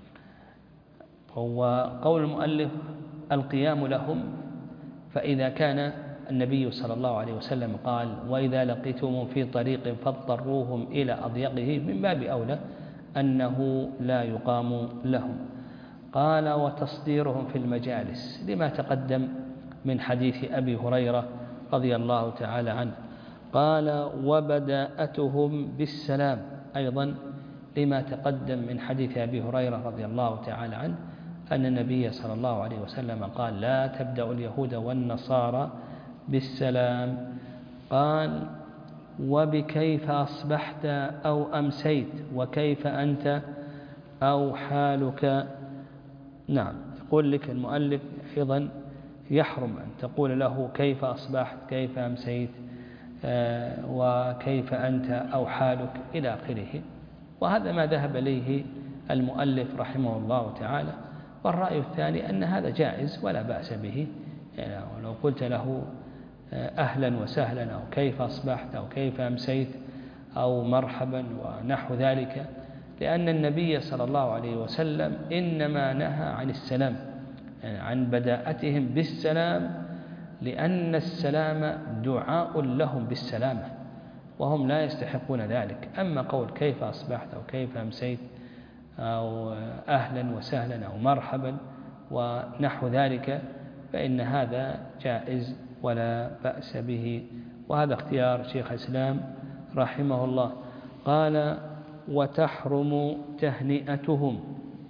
هو قول المؤلف القيام لهم، فإذا كان النبي صلى الله عليه وسلم قال وإذا لقيتم في طريق فاضطروهم إلى أضيقه، من باب أولى أنه لا يقام لهم. قال وتصديرهم في المجالس لما تقدم من حديث أبي هريرة رضي الله تعالى عنه. قال وبداءتهم بالسلام أيضا لما تقدم من حديث أبي هريرة رضي الله تعالى عنه أن النبي صلى الله عليه وسلم قال لا تبدأ اليهود والنصارى بالسلام. قال وبكيف أصبحت أو أمسيت وكيف أنت أو حالك. نعم، يقول لك المؤلف أيضا يحرم أن تقول له كيف أصبحت كيف أمسيت آه وكيف أنت أو حالك إلى آخره. وهذا ما ذهب إليه المؤلف رحمه الله تعالى. والرأي الثاني أن هذا جائز ولا بأس به، يعني لو قلت له أهلا وسهلا أو كيف أصبحت أو كيف أمسيت أو مرحبا ونحو ذلك، لأن النبي صلى الله عليه وسلم إنما نهى عن السلام، يعني عن بداءتهم بالسلام، لأن السلام دعاء لهم بالسلامة وهم لا يستحقون ذلك. أما قول كيف أصبحت أو كيف أمسيت أو أهلا وسهلا أو مرحبا ونحو ذلك فإن هذا جائز ولا بأس به، وهذا اختيار شيخ الإسلام رحمه الله. قال وتحرم تهنئتهم.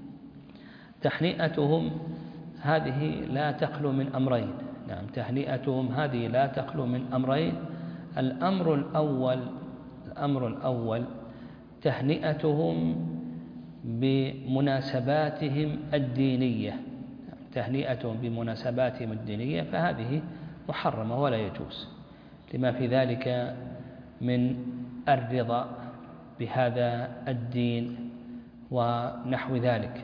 تهنئتهم هذه لا تخلو من أمرين. نعم، تهنئتهم هذه لا تخلو من أمرين. الأمر الأول الأمر الأول تهنئتهم بمناسباتهم الدينية. تهنئتهم بمناسباتهم الدينية فهذه محرمة ولا يجوز، لما في ذلك من الرضا بهذا الدين ونحو ذلك.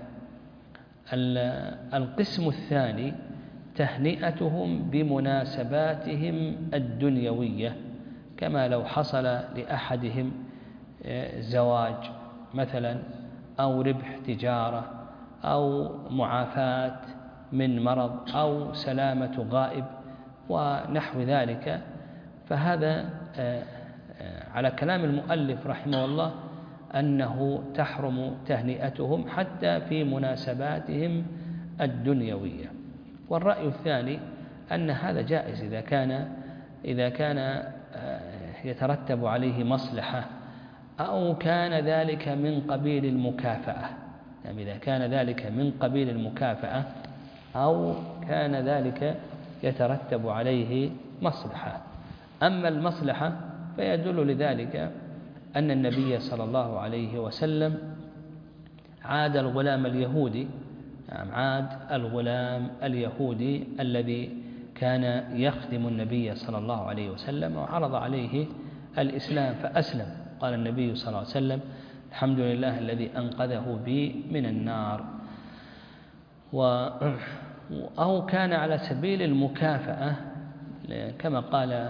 القسم الثاني تهنئتهم بمناسباتهم الدنيوية، كما لو حصل لأحدهم زواج مثلا أو ربح تجارة أو معافاة من مرض أو سلامة غائب ونحو ذلك، فهذا على كلام المؤلف رحمه الله أنه تحرم تهنئتهم حتى في مناسباتهم الدنيوية. والرأي الثاني أن هذا جائز إذا كان إذا كان يترتب عليه مصلحة أو كان ذلك من قبيل المكافأة. يعني إذا كان ذلك من قبيل المكافأة أو كان ذلك يترتب عليه مصلحة. أما المصلحة فيدل لذلك أن النبي صلى الله عليه وسلم عاد الغلام اليهودي يعني عاد الغلام اليهودي الذي كان يخدم النبي صلى الله عليه وسلم وعرض عليه الإسلام فأسلم. قال النبي صلى الله عليه وسلم الحمد لله الذي أنقذه بي من النار. و أو كان على سبيل المكافأة كما قال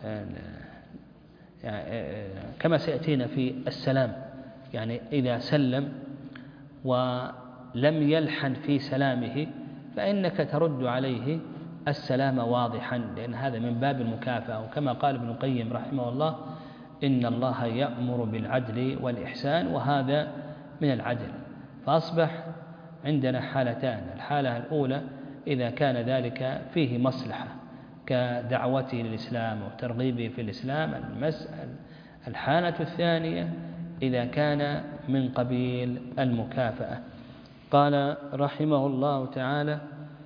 كما سيأتينا في السلام، يعني إذا سلم ولم يلحن في سلامه فإنك ترد عليه السلام واضحا، لأن هذا من باب المكافأة. وكما قال ابن القيم رحمه الله إن الله يأمر بالعدل والإحسان وهذا من العدل. فأصبح عندنا حالتان: الحالة الأولى إذا كان ذلك فيه مصلحة كدعوته للإسلام وترغيبه في الإسلام. الحالة الثانية إذا كان من قبيل المكافأة. قال رحمه الله تعالى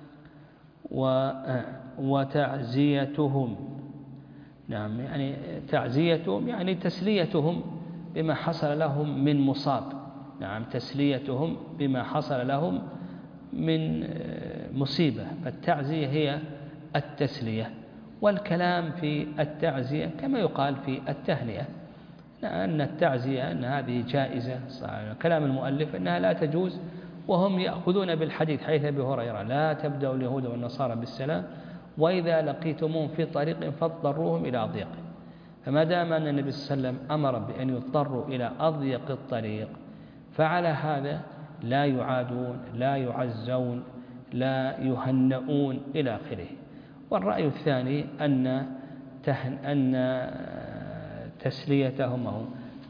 وتعزيتهم. نعم، يعني تعزيتهم يعني تسليتهم بما حصل لهم من مصاب. نعم، تسليتهم بما حصل لهم من مصيبة. فالتعزية هي التسلية، والكلام في التعزية كما يقال في التهنئة، أن التعزية أن هذه جائزة. كلام المؤلف أنها لا تجوز، وهم يأخذون بالحديث حيث أبي هريرة لا تبدأ اليهود والنصارى بالسلام وإذا لقيتموهم في طريق فاضطروهم إلى أضيق. فما دام أن النبي صلى الله عليه وسلم أمر بأن يضطروا إلى أضيق الطريق فعلى هذا لا يعادون لا يعزون لا يهنؤون إلى آخره. والرأي الثاني أن تهن أن تسليتهم أو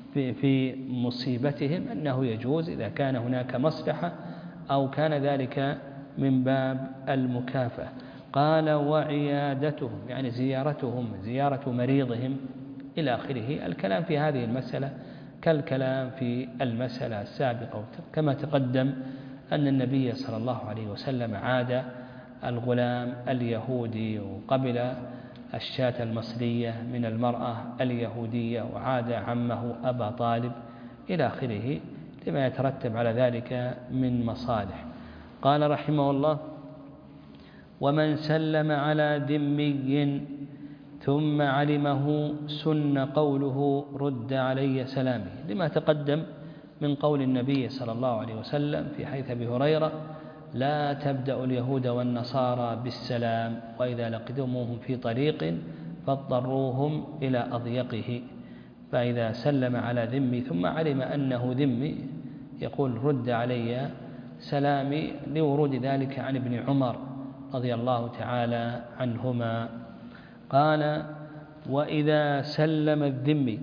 في مصيبتهم أنه يجوز إذا كان هناك مصلحة أو كان ذلك من باب المكافأة. قال وعيادتهم يعني زيارتهم، زيارة مريضهم إلى آخره. الكلام في هذه المسألة كالكلام في المسألة السابقة، كما تقدم أن النبي صلى الله عليه وسلم عاد الغلام اليهودي وقبل الشاة المصرية من المرأة اليهودية، وعاد عمه أبا طالب إلى آخره لما يترتب على ذلك من مصالح. قال رحمه الله ومن سلم على ذمي ثم علمه سن قوله رد علي سلامي، لما تقدم من قول النبي صلى الله عليه وسلم في حديث أبي هريرة لا تبدأ اليهود والنصارى بالسلام وإذا لقيتموهم في طريق فاضطروهم إلى أضيقه. فإذا سلم على ذمي ثم علم أنه ذمي يقول رد علي سلامي، لورود ذلك عن ابن عمر رضي الله تعالى عنهما. قال وإذا سلم الذمي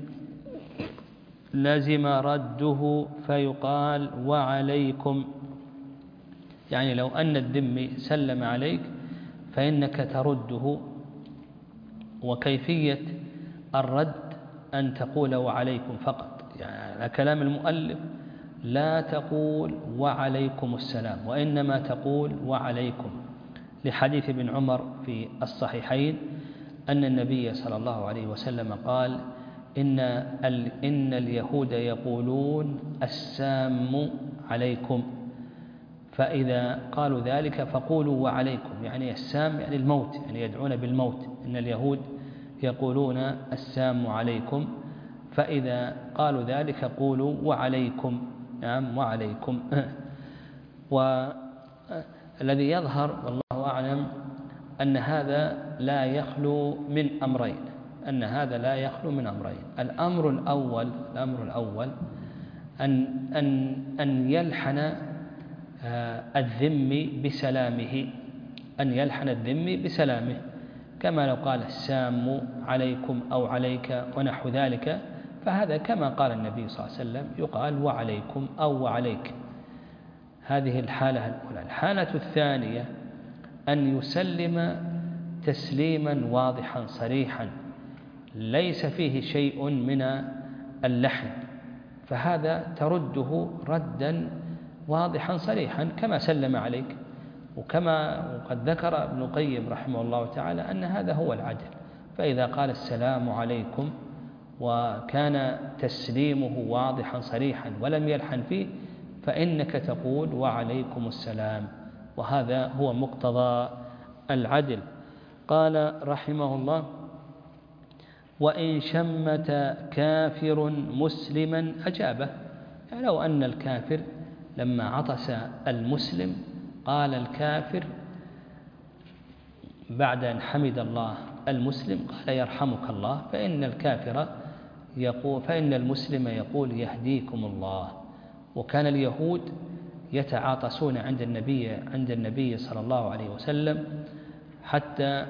لزم رده فيقال وعليكم، يعني لو أن الذمي سلم عليك فإنك ترده، وكيفية الرد أن تقول وعليكم فقط، يعني كلام المؤلف لا تقول وعليكم السلام وإنما تقول وعليكم، لحديث ابن عمر في الصحيحين أن النبي صلى الله عليه وسلم قال إن, إن اليهود يقولون السام عليكم، فإذا قالوا ذلك فقولوا وعليكم، يعني السام يعني الموت، يعني يدعون بالموت. إن اليهود يقولون السام عليكم، فإذا قالوا ذلك قولوا وعليكم، نعم وعليكم. والذي يظهر والله أعلم أن هذا لا يخلو من أمرين، أن هذا لا يخلو من أمرين. الأمر الأول الأمر الأول أن أن أن يلحن الذم بسلامه، أن يلحن الذم بسلامه، كما لو قال السام عليكم أو عليك ونحو ذلك، فهذا كما قال النبي صلى الله عليه وسلم يقال وعليكم أو وعليك. هذه الحالة الأولى. الحالة الثانية أن يسلم تسليما واضحا صريحا ليس فيه شيء من اللحن، فهذا ترده ردا واضحا صريحا كما سلم عليك، وكما وقد ذكر ابن القيم رحمه الله تعالى أن هذا هو العدل. فإذا قال السلام عليكم وكان تسليمه واضحا صريحا ولم يلحن فيه فإنك تقول وعليكم السلام، وهذا هو مقتضى العدل. قال رحمه الله وإن شمت كافر مسلما أجابه، يعني لو أن الكافر لما عطس المسلم قال الكافر بعد أن حمد الله المسلم قال يرحمك الله، فإن الكافر يقول فإن المسلم يقول يهديكم الله. وكان اليهود يتعاطسون عند النبي عند النبي صلى الله عليه وسلم حتى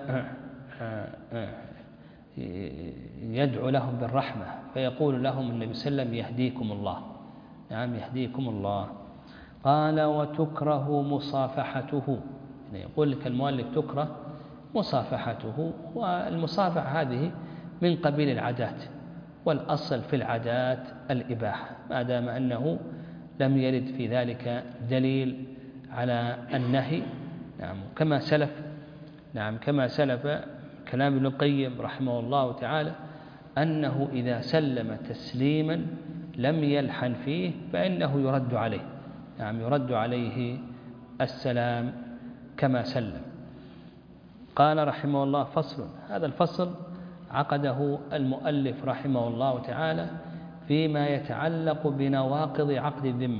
يدعو لهم بالرحمة، فيقول لهم النبي صلى الله عليه وسلم يهديكم الله، نعم يهديكم الله. قال وتكره مصافحته، يعني يقول لك المؤلف تكره مصافحته، والمصافحة هذه من قبيل العادات، والأصل في العادات الإباحة ما دام أنه لم يرد في ذلك دليل على النهي. نعم كما سلف نعم كما سلف كلام ابن القيم رحمه الله تعالى أنه إذا سلم تسليما لم يلحن فيه فإنه يرد عليه، نعم يرد عليه السلام كما سلم. قال رحمه الله فصل، هذا الفصل عقده المؤلف رحمه الله تعالى فيما يتعلق بنواقض عقد الذمة.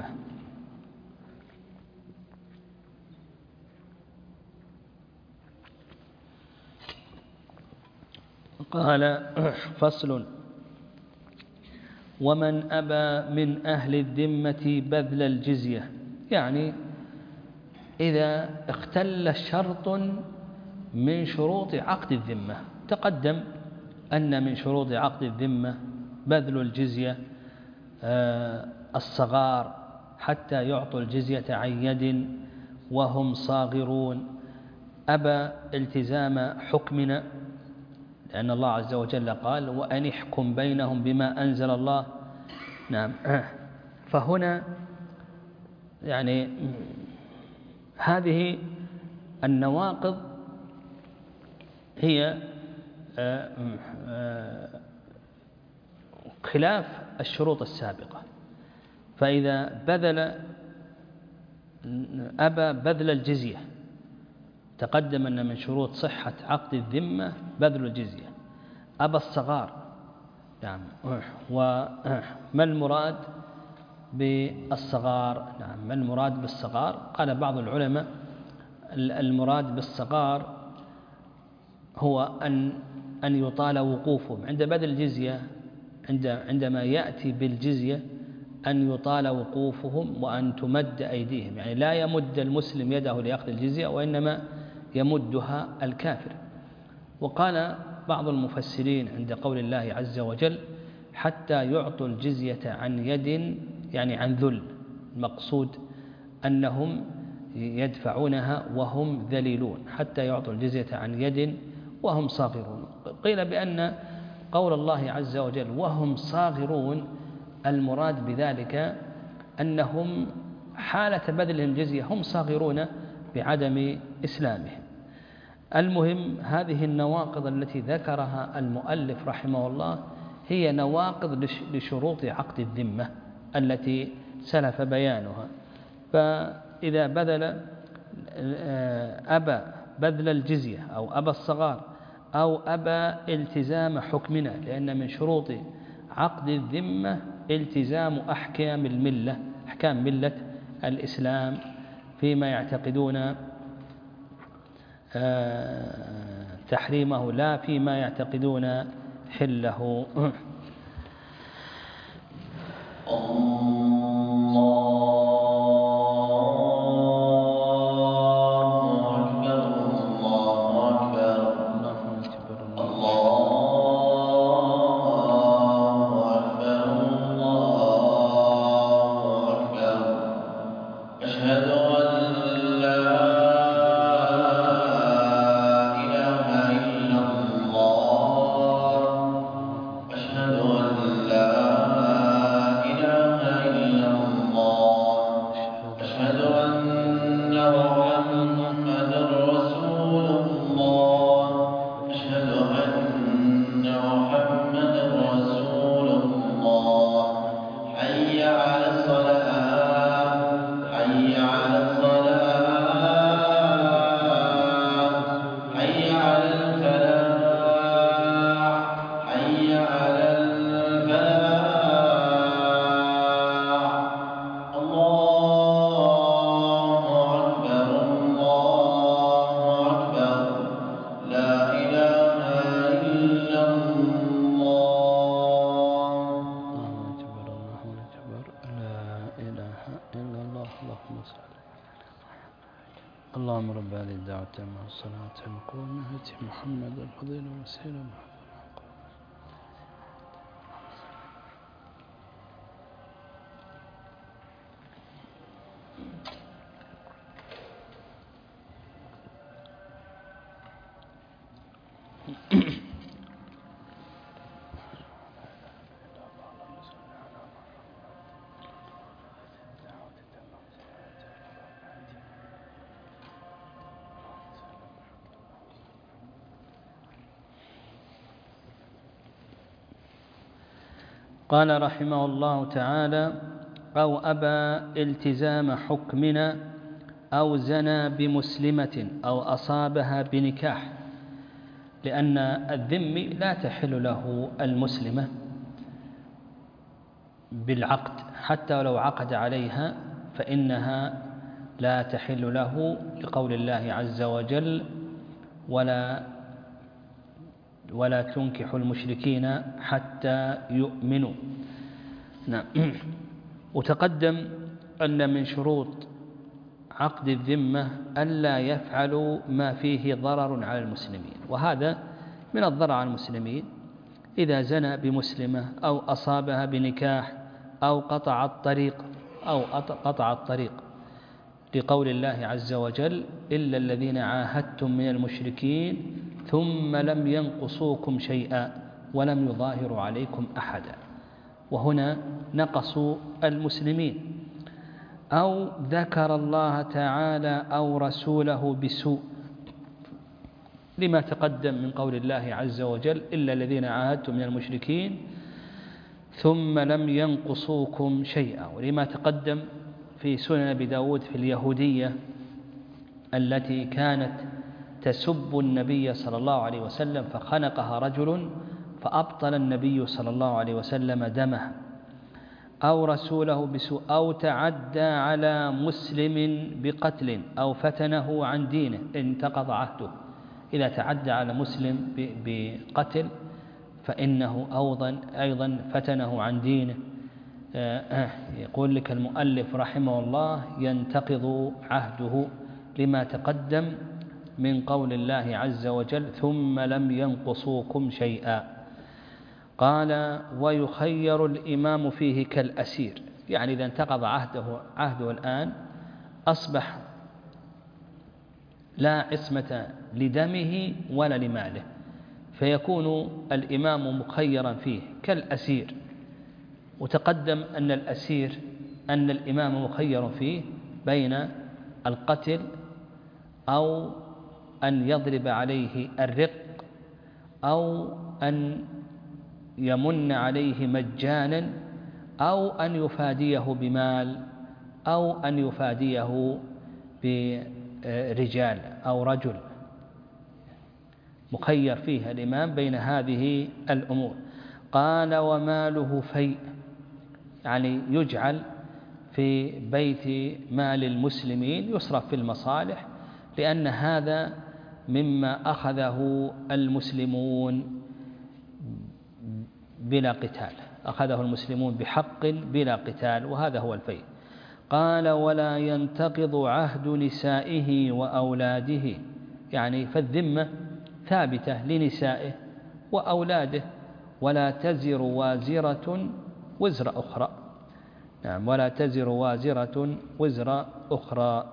قال فصل ومن أبى من أهل الذمة بذل الجزية، يعني إذا اختل شرط من شروط عقد الذمة. تقدم أن من شروط عقد الذمة بذل الجزية، الصغار حتى يعطوا الجزية عن يد وهم صاغرون، أبى التزام حكمنا، لأن الله عز وجل قال وأن احكم بينهم بما أنزل الله. نعم. فهنا يعني هذه النواقض هي خلاف الشروط السابقة. فإذا بذل أبى بذل الجزية، تقدم أن من شروط صحة عقد الذمة بذل الجزية. أبى الصغار، نعم. وما المراد بالصغار؟ نعم، ما المراد بالصغار؟ قال بعض العلماء المراد بالصغار هو أن أن يطال وقوفهم عند بذل الجزية، عند عندما يأتي بالجزية أن يطال وقوفهم وأن تمد أيديهم، يعني لا يمد المسلم يده لأخذ الجزية وإنما يمدها الكافر. وقال بعض المفسرين عند قول الله عز وجل حتى يعطوا الجزية عن يد، يعني عن ذل، المقصود أنهم يدفعونها وهم ذليلون، حتى يعطوا الجزية عن يد وهم صاغرون. قيل بأن قول الله عز وجل وهم صاغرون المراد بذلك أنهم حالة بذلهم الجزية هم صاغرون بعدم إسلامهم. المهم هذه النواقض التي ذكرها المؤلف رحمه الله هي نواقض لشروط عقد الذمة التي سلف بيانها. فإذا بذل أبى بذل الجزية أو أبى الصغار أو أبى التزام حكمنا، لأن من شروط عقد الذمة التزام أحكام الملة، أحكام ملة الإسلام فيما يعتقدون تحريمه لا فيما يعتقدون حله. اللهم رب هذه الدعوة التامة والصلاة المقومة آت محمد الفضيلة والوسيلة. قال رحمه الله تعالى أو أبى التزام حكمنا أو زنى بمسلمة أو أصابها بنكاح، لأن الذمي لا تحل له المسلمة بالعقد، حتى ولو عقد عليها فإنها لا تحل له، لقول الله عز وجل ولا ولا تنكحوا المشركين حتى يؤمنوا. نعم. وتقدم أن من شروط عقد الذمة ألا يفعلوا ما فيه ضرر على المسلمين، وهذا من الضرر على المسلمين إذا زنى بمسلمة أو أصابها بنكاح أو قطع الطريق أو قطع الطريق لقول الله عز وجل إلا الذين عاهدتم من المشركين ثم لم ينقصوكم شيئا ولم يظاهروا عليكم أحدا، وهنا نقصوا المسلمين. أو ذكر الله تعالى أو رسوله بسوء لما تقدم من قول الله عز وجل إلا الذين عاهدتم من المشركين ثم لم ينقصوكم شيئا، ولما تقدم في سنن أبي داود في اليهودية التي كانت تسب النبي صلى الله عليه وسلم فخنقها رجل فأبطل النبي صلى الله عليه وسلم دمه. أو رسوله بسوء أو تعدى على مسلم بقتل أو فتنه عن دينه انتقض عهده. إذا تعدى على مسلم بقتل فإنه أيضا فتنه عن دينه. يقول لك المؤلف رحمه الله ينتقض عهده لما تقدم من قول الله عز وجل ثم لم ينقصوكم شيئا. قال ويخير الإمام فيه كالأسير، يعني إذا انتقض عهده, عهده الآن أصبح لا عصمة لدمه ولا لماله، فيكون الإمام مخيرا فيه كالأسير. وتقدم أن الأسير أن الإمام مخير فيه بين القتل أو أن يضرب عليه الرق أو أن يمن عليه مجانا أو أن يفاديه بمال أو أن يفاديه برجال أو رجل. مخير فيه الإمام بين هذه الأمور. قال وماله فيء، يعني يجعل في بيت مال المسلمين يصرف في المصالح، لأن هذا مما أخذه المسلمون بلا قتال، أخذه المسلمون بحق بلا قتال، وهذا هو الفيء. قال ولا ينتقض عهد نسائه وأولاده، يعني فالذمة ثابتة لنسائه وأولاده، ولا تزر وازرة وزر أخرى. نعم، ولا تزر وازرة وزر أخرى.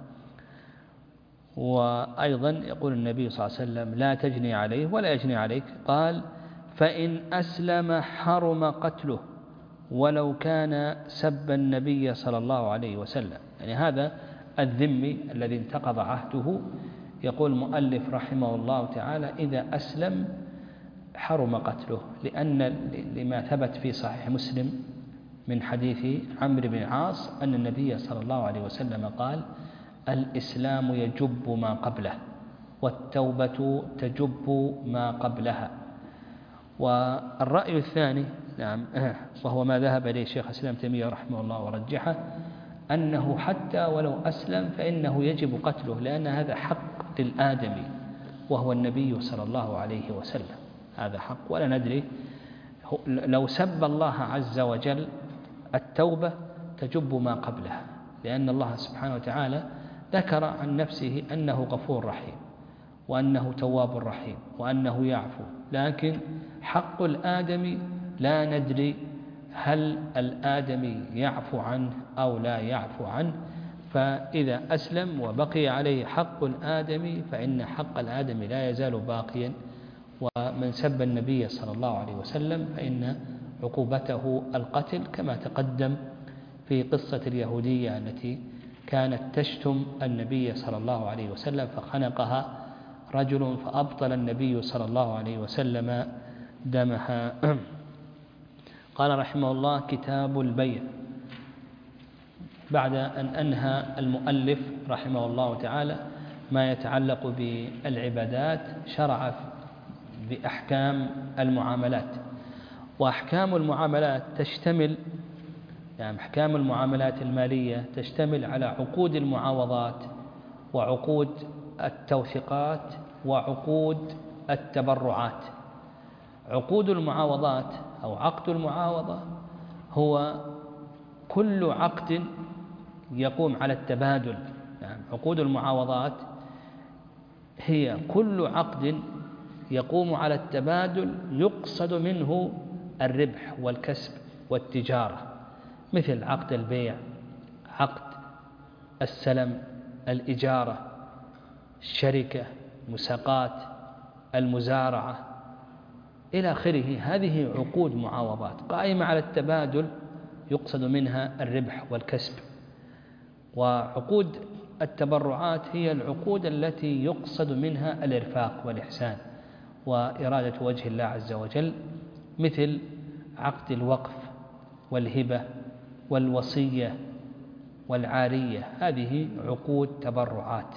وأيضا يقول النبي صلى الله عليه وسلم لا تجني عليه ولا يجني عليك. قال فإن أسلم حرم قتله ولو كان سب النبي صلى الله عليه وسلم. يعني هذا الذمي الذي انتقض عهده، يقول المؤلف رحمه الله تعالى إذا أسلم حرم قتله، لأن لما ثبت في صحيح مسلم من حديث عمرو بن عاص أن النبي صلى الله عليه وسلم قال الإسلام يجب ما قبله والتوبة تجب ما قبلها. والرأي الثاني نعم وهو ما ذهب إليه شيخ الإسلام تيمية رحمه الله ورجحه، أنه حتى ولو أسلم فإنه يجب قتله، لأن هذا حق للآدمي وهو النبي صلى الله عليه وسلم، هذا حق. ولا ندري لو سب الله عز وجل التوبة تجب ما قبلها، لأن الله سبحانه وتعالى ذكر عن نفسه أنه غفور رحيم وأنه تواب رحيم وأنه يعفو، لكن حق الآدمي لا ندري هل الآدمي يعفو عنه أو لا يعفو عنه. فإذا أسلم وبقي عليه حق الآدمي فإن حق الآدمي لا يزال باقيا. ومن سب النبي صلى الله عليه وسلم فإن عقوبته القتل، كما تقدم في قصة اليهودية التي كانت تشتم النبي صلى الله عليه وسلم فخنقها رجل فأبطل النبي صلى الله عليه وسلم دمها. قال رحمه الله كتاب البيع. بعد أن أنهى المؤلف رحمه الله تعالى ما يتعلق بالعبادات، شرع بأحكام المعاملات. وأحكام المعاملات تشتمل يعني أحكام المعاملات المالية تشتمل على عقود المعاوضات وعقود التوثيقات وعقود التبرعات. عقود المعاوضات أو عقد المعاوضة هو كل عقد يقوم على التبادل. يعني عقود المعاوضات هي كل عقد يقوم على التبادل يقصد منه الربح والكسب والتجارة. مثل عقد البيع، عقد السلم، الإجارة، الشركة، مساقات، المزارعة إلى آخره. هذه عقود معاوضات قائمة على التبادل يقصد منها الربح والكسب. وعقود التبرعات هي العقود التي يقصد منها الإرفاق والإحسان وإرادة وجه الله عز وجل، مثل عقد الوقف والهبة والوصية والعارية، هذه عقود تبرعات.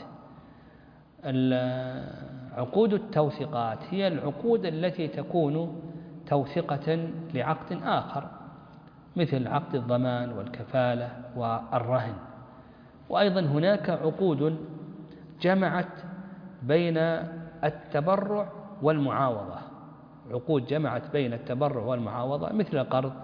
عقود التوثيقات هي العقود التي تكون توثقة لعقد آخر، مثل عقد الضمان والكفالة والرهن. وأيضا هناك عقود جمعت بين التبرع والمعاوضة، عقود جمعت بين التبرع والمعاوضة مثل القرض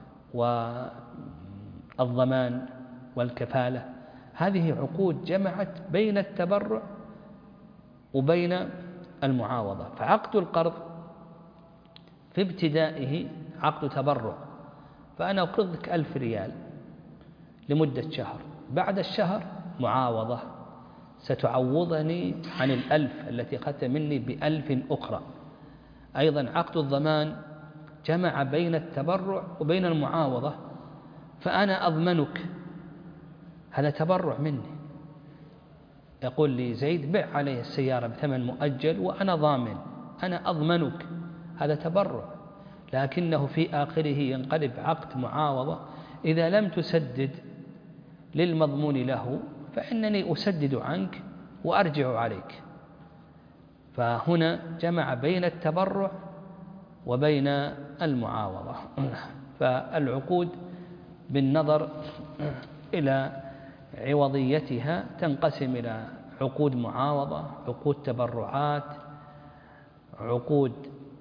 والضمان والكفالة. هذه عقود جمعت بين التبرع وبين المعاوضة. فعقد القرض في ابتدائه عقد تبرع، فأنا أقرضك ألف ريال لمدة شهر، بعد الشهر معاوضة، ستعوضني عن الألف التي أخذت مني بألف أخرى. أيضا عقد الضمان جمع بين التبرع وبين المعاوضة، فأنا أضمنك، هذا تبرع مني، يقول لي زيد بع عليه السيارة بثمن مؤجل وأنا ضامن، أنا أضمنك، هذا تبرع. لكنه في آخره ينقلب عقد معاوضة، إذا لم تسدد للمضمون له فإنني أسدد عنك وأرجع عليك. فهنا جمع بين التبرع وبين المعاوضة. فالعقود بالنظر إلى عوضيتها تنقسم إلى عقود معاوضة، عقود تبرعات، عقود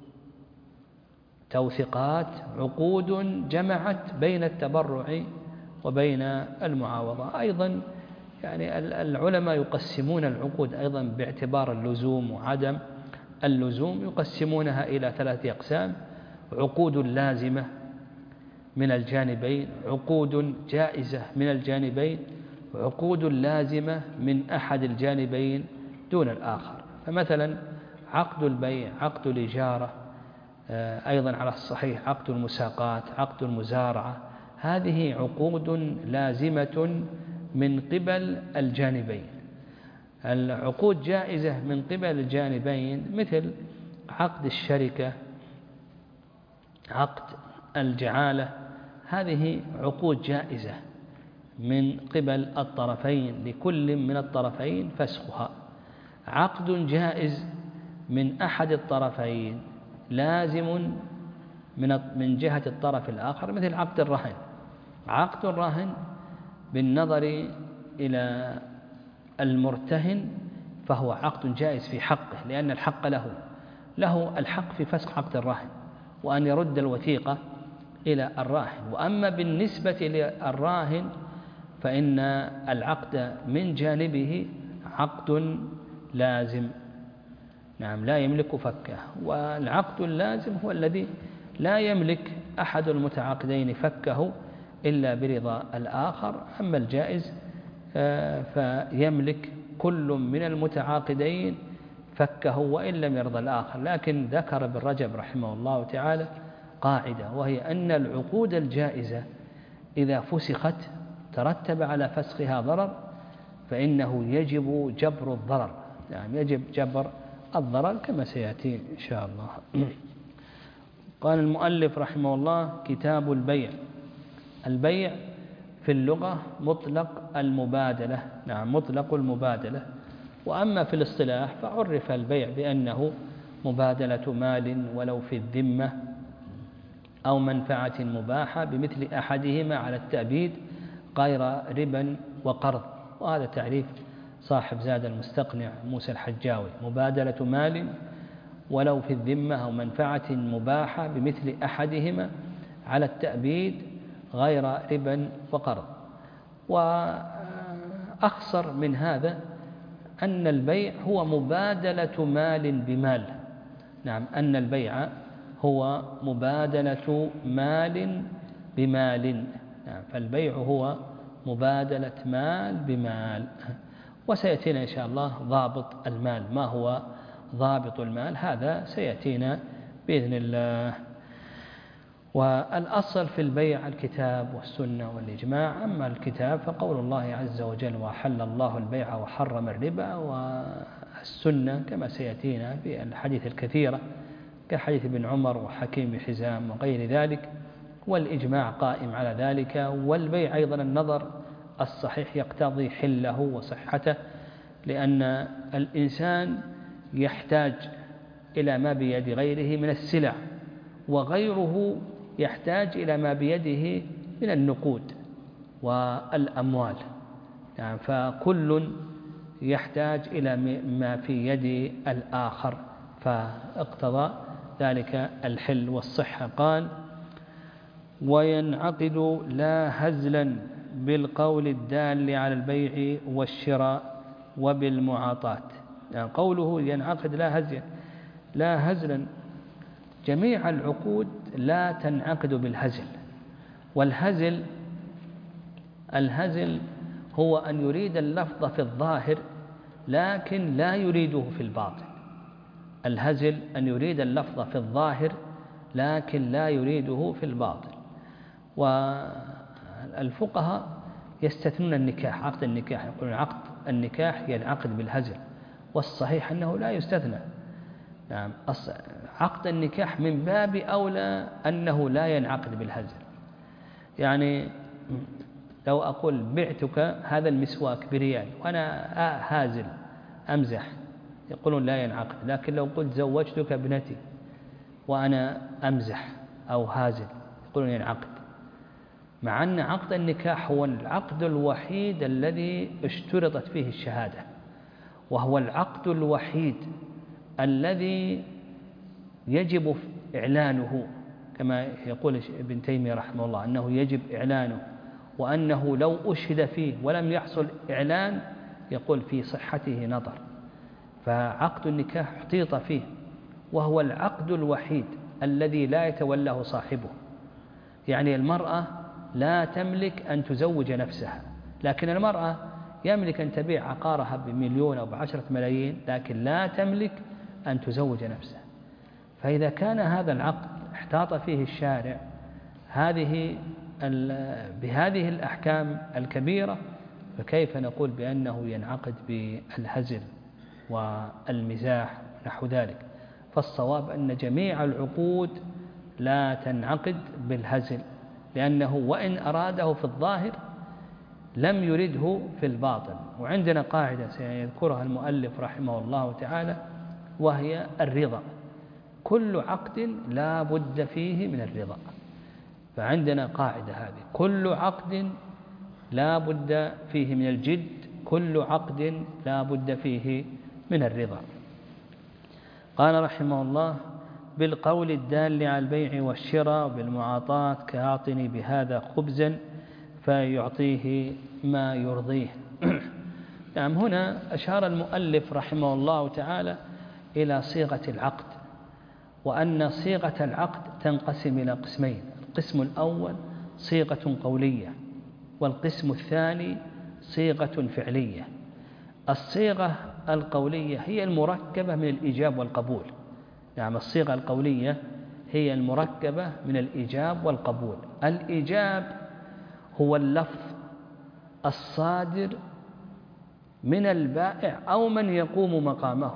توثيقات، عقود جمعت بين التبرع وبين المعاوضة. أيضا يعني العلماء يقسمون العقود أيضا باعتبار اللزوم وعدم اللزوم، يقسمونها إلى ثلاثة أقسام: عقود لازمة من الجانبين، عقود جائزة من الجانبين، عقود لازمة من أحد الجانبين دون الآخر. فمثلا عقد البيع، عقد الإجارة، أيضا على الصحيح عقد المساقات، عقد المزارعة، هذه عقود لازمة من قبل الجانبين. العقود جائزة من قبل الجانبين مثل عقد الشركة، عقد الجعالة، هذه عقود جائزة من قبل الطرفين، لكل من الطرفين فسخها. عقد جائز من أحد الطرفين لازم من من جهة الطرف الآخر، مثل عقد الرهن. عقد الرهن بالنظر إلى المرتهن فهو عقد جائز في حقه، لأن الحق له له الحق في فسخ عقد الرهن وأن يرد الوثيقة إلى الراهن. وأما بالنسبة للراهن فإن العقد من جانبه عقد لازم، نعم، لا يملك فكه. والعقد اللازم هو الذي لا يملك أحد المتعاقدين فكه إلا برضا الآخر. أما الجائز فيملك كل من المتعاقدين فكه وإن لم يرضى الآخر. لكن ذكر ابن رجب رحمه الله تعالى قاعدة، وهي أن العقود الجائزة إذا فسخت ترتب على فسخها ضرر، فإنه يجب جبر الضرر، يعني يجب جبر الضرر كما سيأتي إن شاء الله. قال المؤلف رحمه الله: كتاب البيع. البيع في اللغة مطلق المبادلة، نعم مطلق المبادلة. وأما في الاصطلاح فعرف البيع بأنه مبادلة مال ولو في الذمة أو منفعة مباحة بمثل أحدهما على التأبيد غير ربا وقرض. وهذا تعريف صاحب زاد المستقنع موسى الحجاوي: مبادلة مال ولو في الذمة أو منفعة مباحة بمثل أحدهما على التأبيد غير ربا وقرض. وأخصر من هذا أن البيع هو مبادلة مال بمال، نعم أن البيع هو مبادلة مال بمال، فالبيع هو مبادلة مال بمال. وسيأتينا إن شاء الله ضابط المال، ما هو ضابط المال، هذا سيأتينا بإذن الله. والأصل في البيع الكتاب والسنة والإجماع. أما الكتاب فقول الله عز وجل وحل الله البيع وحرم الربا، والسنة كما سيأتينا في الحديث الكثيرة كحديث ابن عمر وحكيم بن حزام وغير ذلك، والإجماع قائم على ذلك. والبيع أيضا النظر الصحيح يقتضي حله وصحته، لأن الإنسان يحتاج إلى ما بيد غيره من السلع، وغيره يحتاج إلى ما بيده من النقود والأموال، يعني فكل يحتاج إلى ما في يد الآخر، فاقتضى ذلك الحل والصحة. قال وينعقد لا هزلا بالقول الدال على البيع والشراء وبالمعاطاة. يعني قوله ينعقد لا هزلا، لا هزلا، جميع العقود لا تنعقد بالهزل. والهزل الهزل هو أن يريد اللفظ في الظاهر لكن لا يريده في الباطن. الهزل أن يريد اللفظ في الظاهر لكن لا يريده في الباطن. والفقهاء يستثنون النكاح، عقد النكاح، يقولون عقد النكاح ينعقد بالهزل، والصحيح أنه لا يستثنى. نعم، عقد النكاح من باب أولى أنه لا ينعقد بالهزل. يعني لو أقول بعتك هذا المسواك بريال وأنا هازل أمزح، يقولون لا ينعقد. لكن لو قلت زوجتك ابنتي وأنا أمزح أو هازل، يقولون ينعقد. مع أن عقد النكاح هو العقد الوحيد الذي اشترطت فيه الشهادة، وهو العقد الوحيد الذي يجب إعلانه، كما يقول ابن تيمية رحمه الله أنه يجب إعلانه، وأنه لو أشهد فيه ولم يحصل إعلان يقول في صحته نظر. فعقد النكاح احتيط فيه، وهو العقد الوحيد الذي لا يتولاه صاحبه. يعني المرأة لا تملك أن تزوج نفسها، لكن المرأة يملك أن تبيع عقارها بمليون أو بعشرة ملايين، لكن لا تملك أن تزوج نفسها. فإذا كان هذا العقد احتاط فيه الشارع هذه بهذه الأحكام الكبيرة، فكيف نقول بأنه ينعقد بالهزل والمزاح نحو ذلك؟ فالصواب أن جميع العقود لا تنعقد بالهزل، لأنه وإن أراده في الظاهر لم يرده في الباطن. وعندنا قاعدة سيذكرها المؤلف رحمه الله تعالى، وهي الرضا. كل عقد لا بد فيه من الرضا. فعندنا قاعدة هذه، كل عقد لا بد فيه من الجد، كل عقد لا بد فيه من الرضا. قال رحمه الله بالقول الدال على البيع والشراء بالمعاطاة كأعطني بهذا خبزا فيعطيه ما يرضيه. نعم، هنا أشار المؤلف رحمه الله تعالى إلى صيغة العقد، وأن صيغة العقد تنقسم إلى قسمين: القسم الأول صيغة قولية، والقسم الثاني صيغة فعلية. الصيغة القولية هي المركبة من الإيجاب والقبول. نعم، الصيغة القولية هي المركبة من الإيجاب والقبول. الإيجاب هو اللفظ الصادر من البائع أو من يقوم مقامه،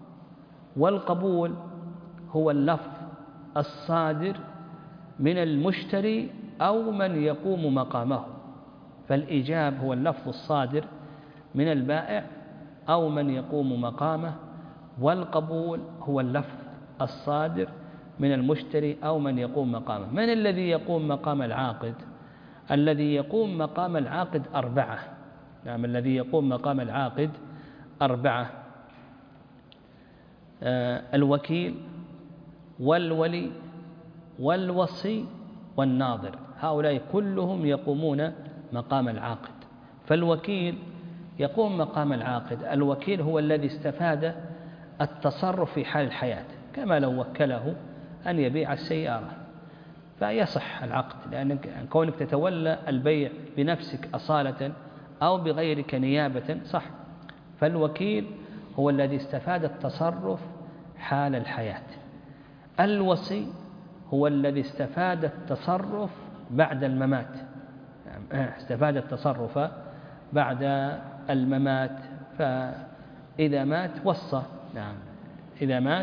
والقبول هو اللفظ الصادر من المشتري أو من يقوم مقامه. فالإيجاب هو اللفظ الصادر من البائع أو من يقوم مقامه، والقبول هو اللفظ الصادر من المشتري أو من يقوم مقامه. من الذي يقوم مقام العاقد؟ الذي يقوم مقام العاقد أربعة. نعم، الذي يقوم مقام العاقد أربعة: آه الوكيل والولي والوصي والناظر. هؤلاء كلهم يقومون مقام العاقد. فالوكيل يقوم مقام العاقد. الوكيل هو الذي استفاد التصرف في حال الحياة، كما لو وكله أن يبيع السيارة، فيصح العقد، لأن كونك تتولى البيع بنفسك أصالة أو بغيرك نيابة صح. فالوكيل هو الذي استفاد التصرف حال الحياة، الوصي هو الذي استفاد التصرف بعد الممات، استفاد التصرف بعد الممات. فإذا مات وصى، نعم إذا مات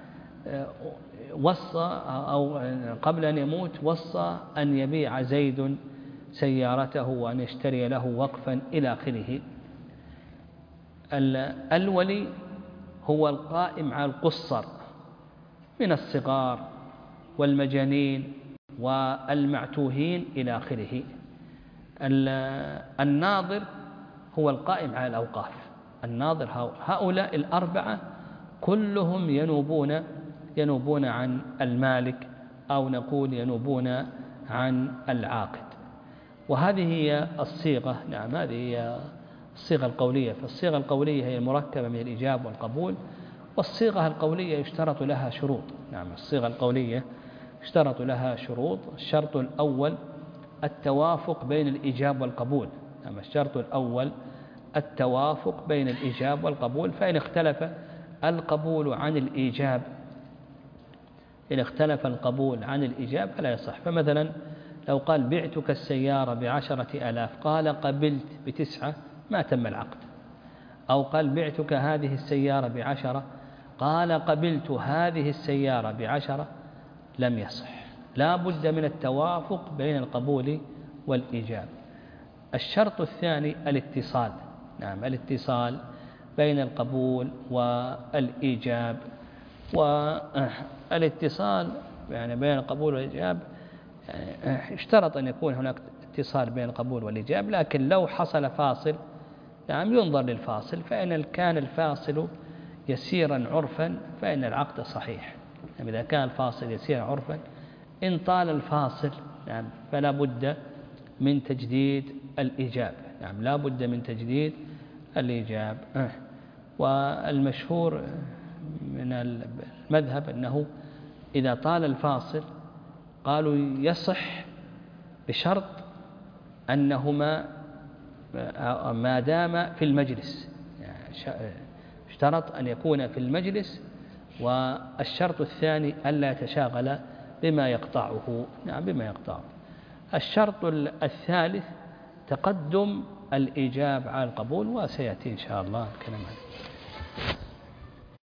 وصى أو قبل أن يموت وصى أن يبيع زيد سيارته وأن يشتري له وقفا إلى آخره. الولي هو القائم على القصر من الصغار والمجانين والمعتوهين إلى آخره. الناظر هو القائم على الأوقاف. الناظر هؤلاء الأربعة كلهم ينوبون ينوبون عن المالك، أو نقول ينوبون عن العاقد. وهذه هي الصيغة، نعم هذه هي الصيغة القولية. فالصيغة القولية هي المركبة من الإيجاب والقبول، والصيغة القولية يشترط لها شروط. نعم الصيغة القولية يشترط لها شروط. الشرط الأول التوافق بين الإيجاب والقبول. نعم الشرط الأول التوافق بين الإيجاب والقبول، فإن اختلف القبول عن الإيجاب إن اختلف القبول عن الإيجاب فلا يصح. فمثلا لو قال بعتك السيارة بعشرة آلاف قال قبلت بتسعة ما تم العقد، أو قال بعتك هذه السيارة بعشرة قال قبلت هذه السيارة بعشرة لم يصح. لا بد من التوافق بين القبول والإيجاب. الشرط الثاني الاتصال. نعم الاتصال بين القبول والإيجاب. والاتصال يعني بين القبول والإيجاب يعني اشترط أن يكون هناك اتصال بين القبول والإيجاب، لكن لو حصل فاصل نعم ينظر للفاصل، فإن كان الفاصل يسيرا عرفا فإن العقد صحيح. يعني إذا كان الفاصل يسيرا عرفا، إن طال الفاصل نعم فلا بد من تجديد الإيجاب. نعم لا بد من تجديد الإيجاب. والمشهور من المذهب أنه إذا طال الفاصل قالوا يصح بشرط أنهما ما دام في المجلس، يعني اشترط أن يكون في المجلس. والشرط الثاني ألا يتشاغل بما يقطعه. نعم بما يقطعه. الشرط الثالث تقدم الإيجاب على القبول، وسيأتي إن شاء الله الكلام عنه.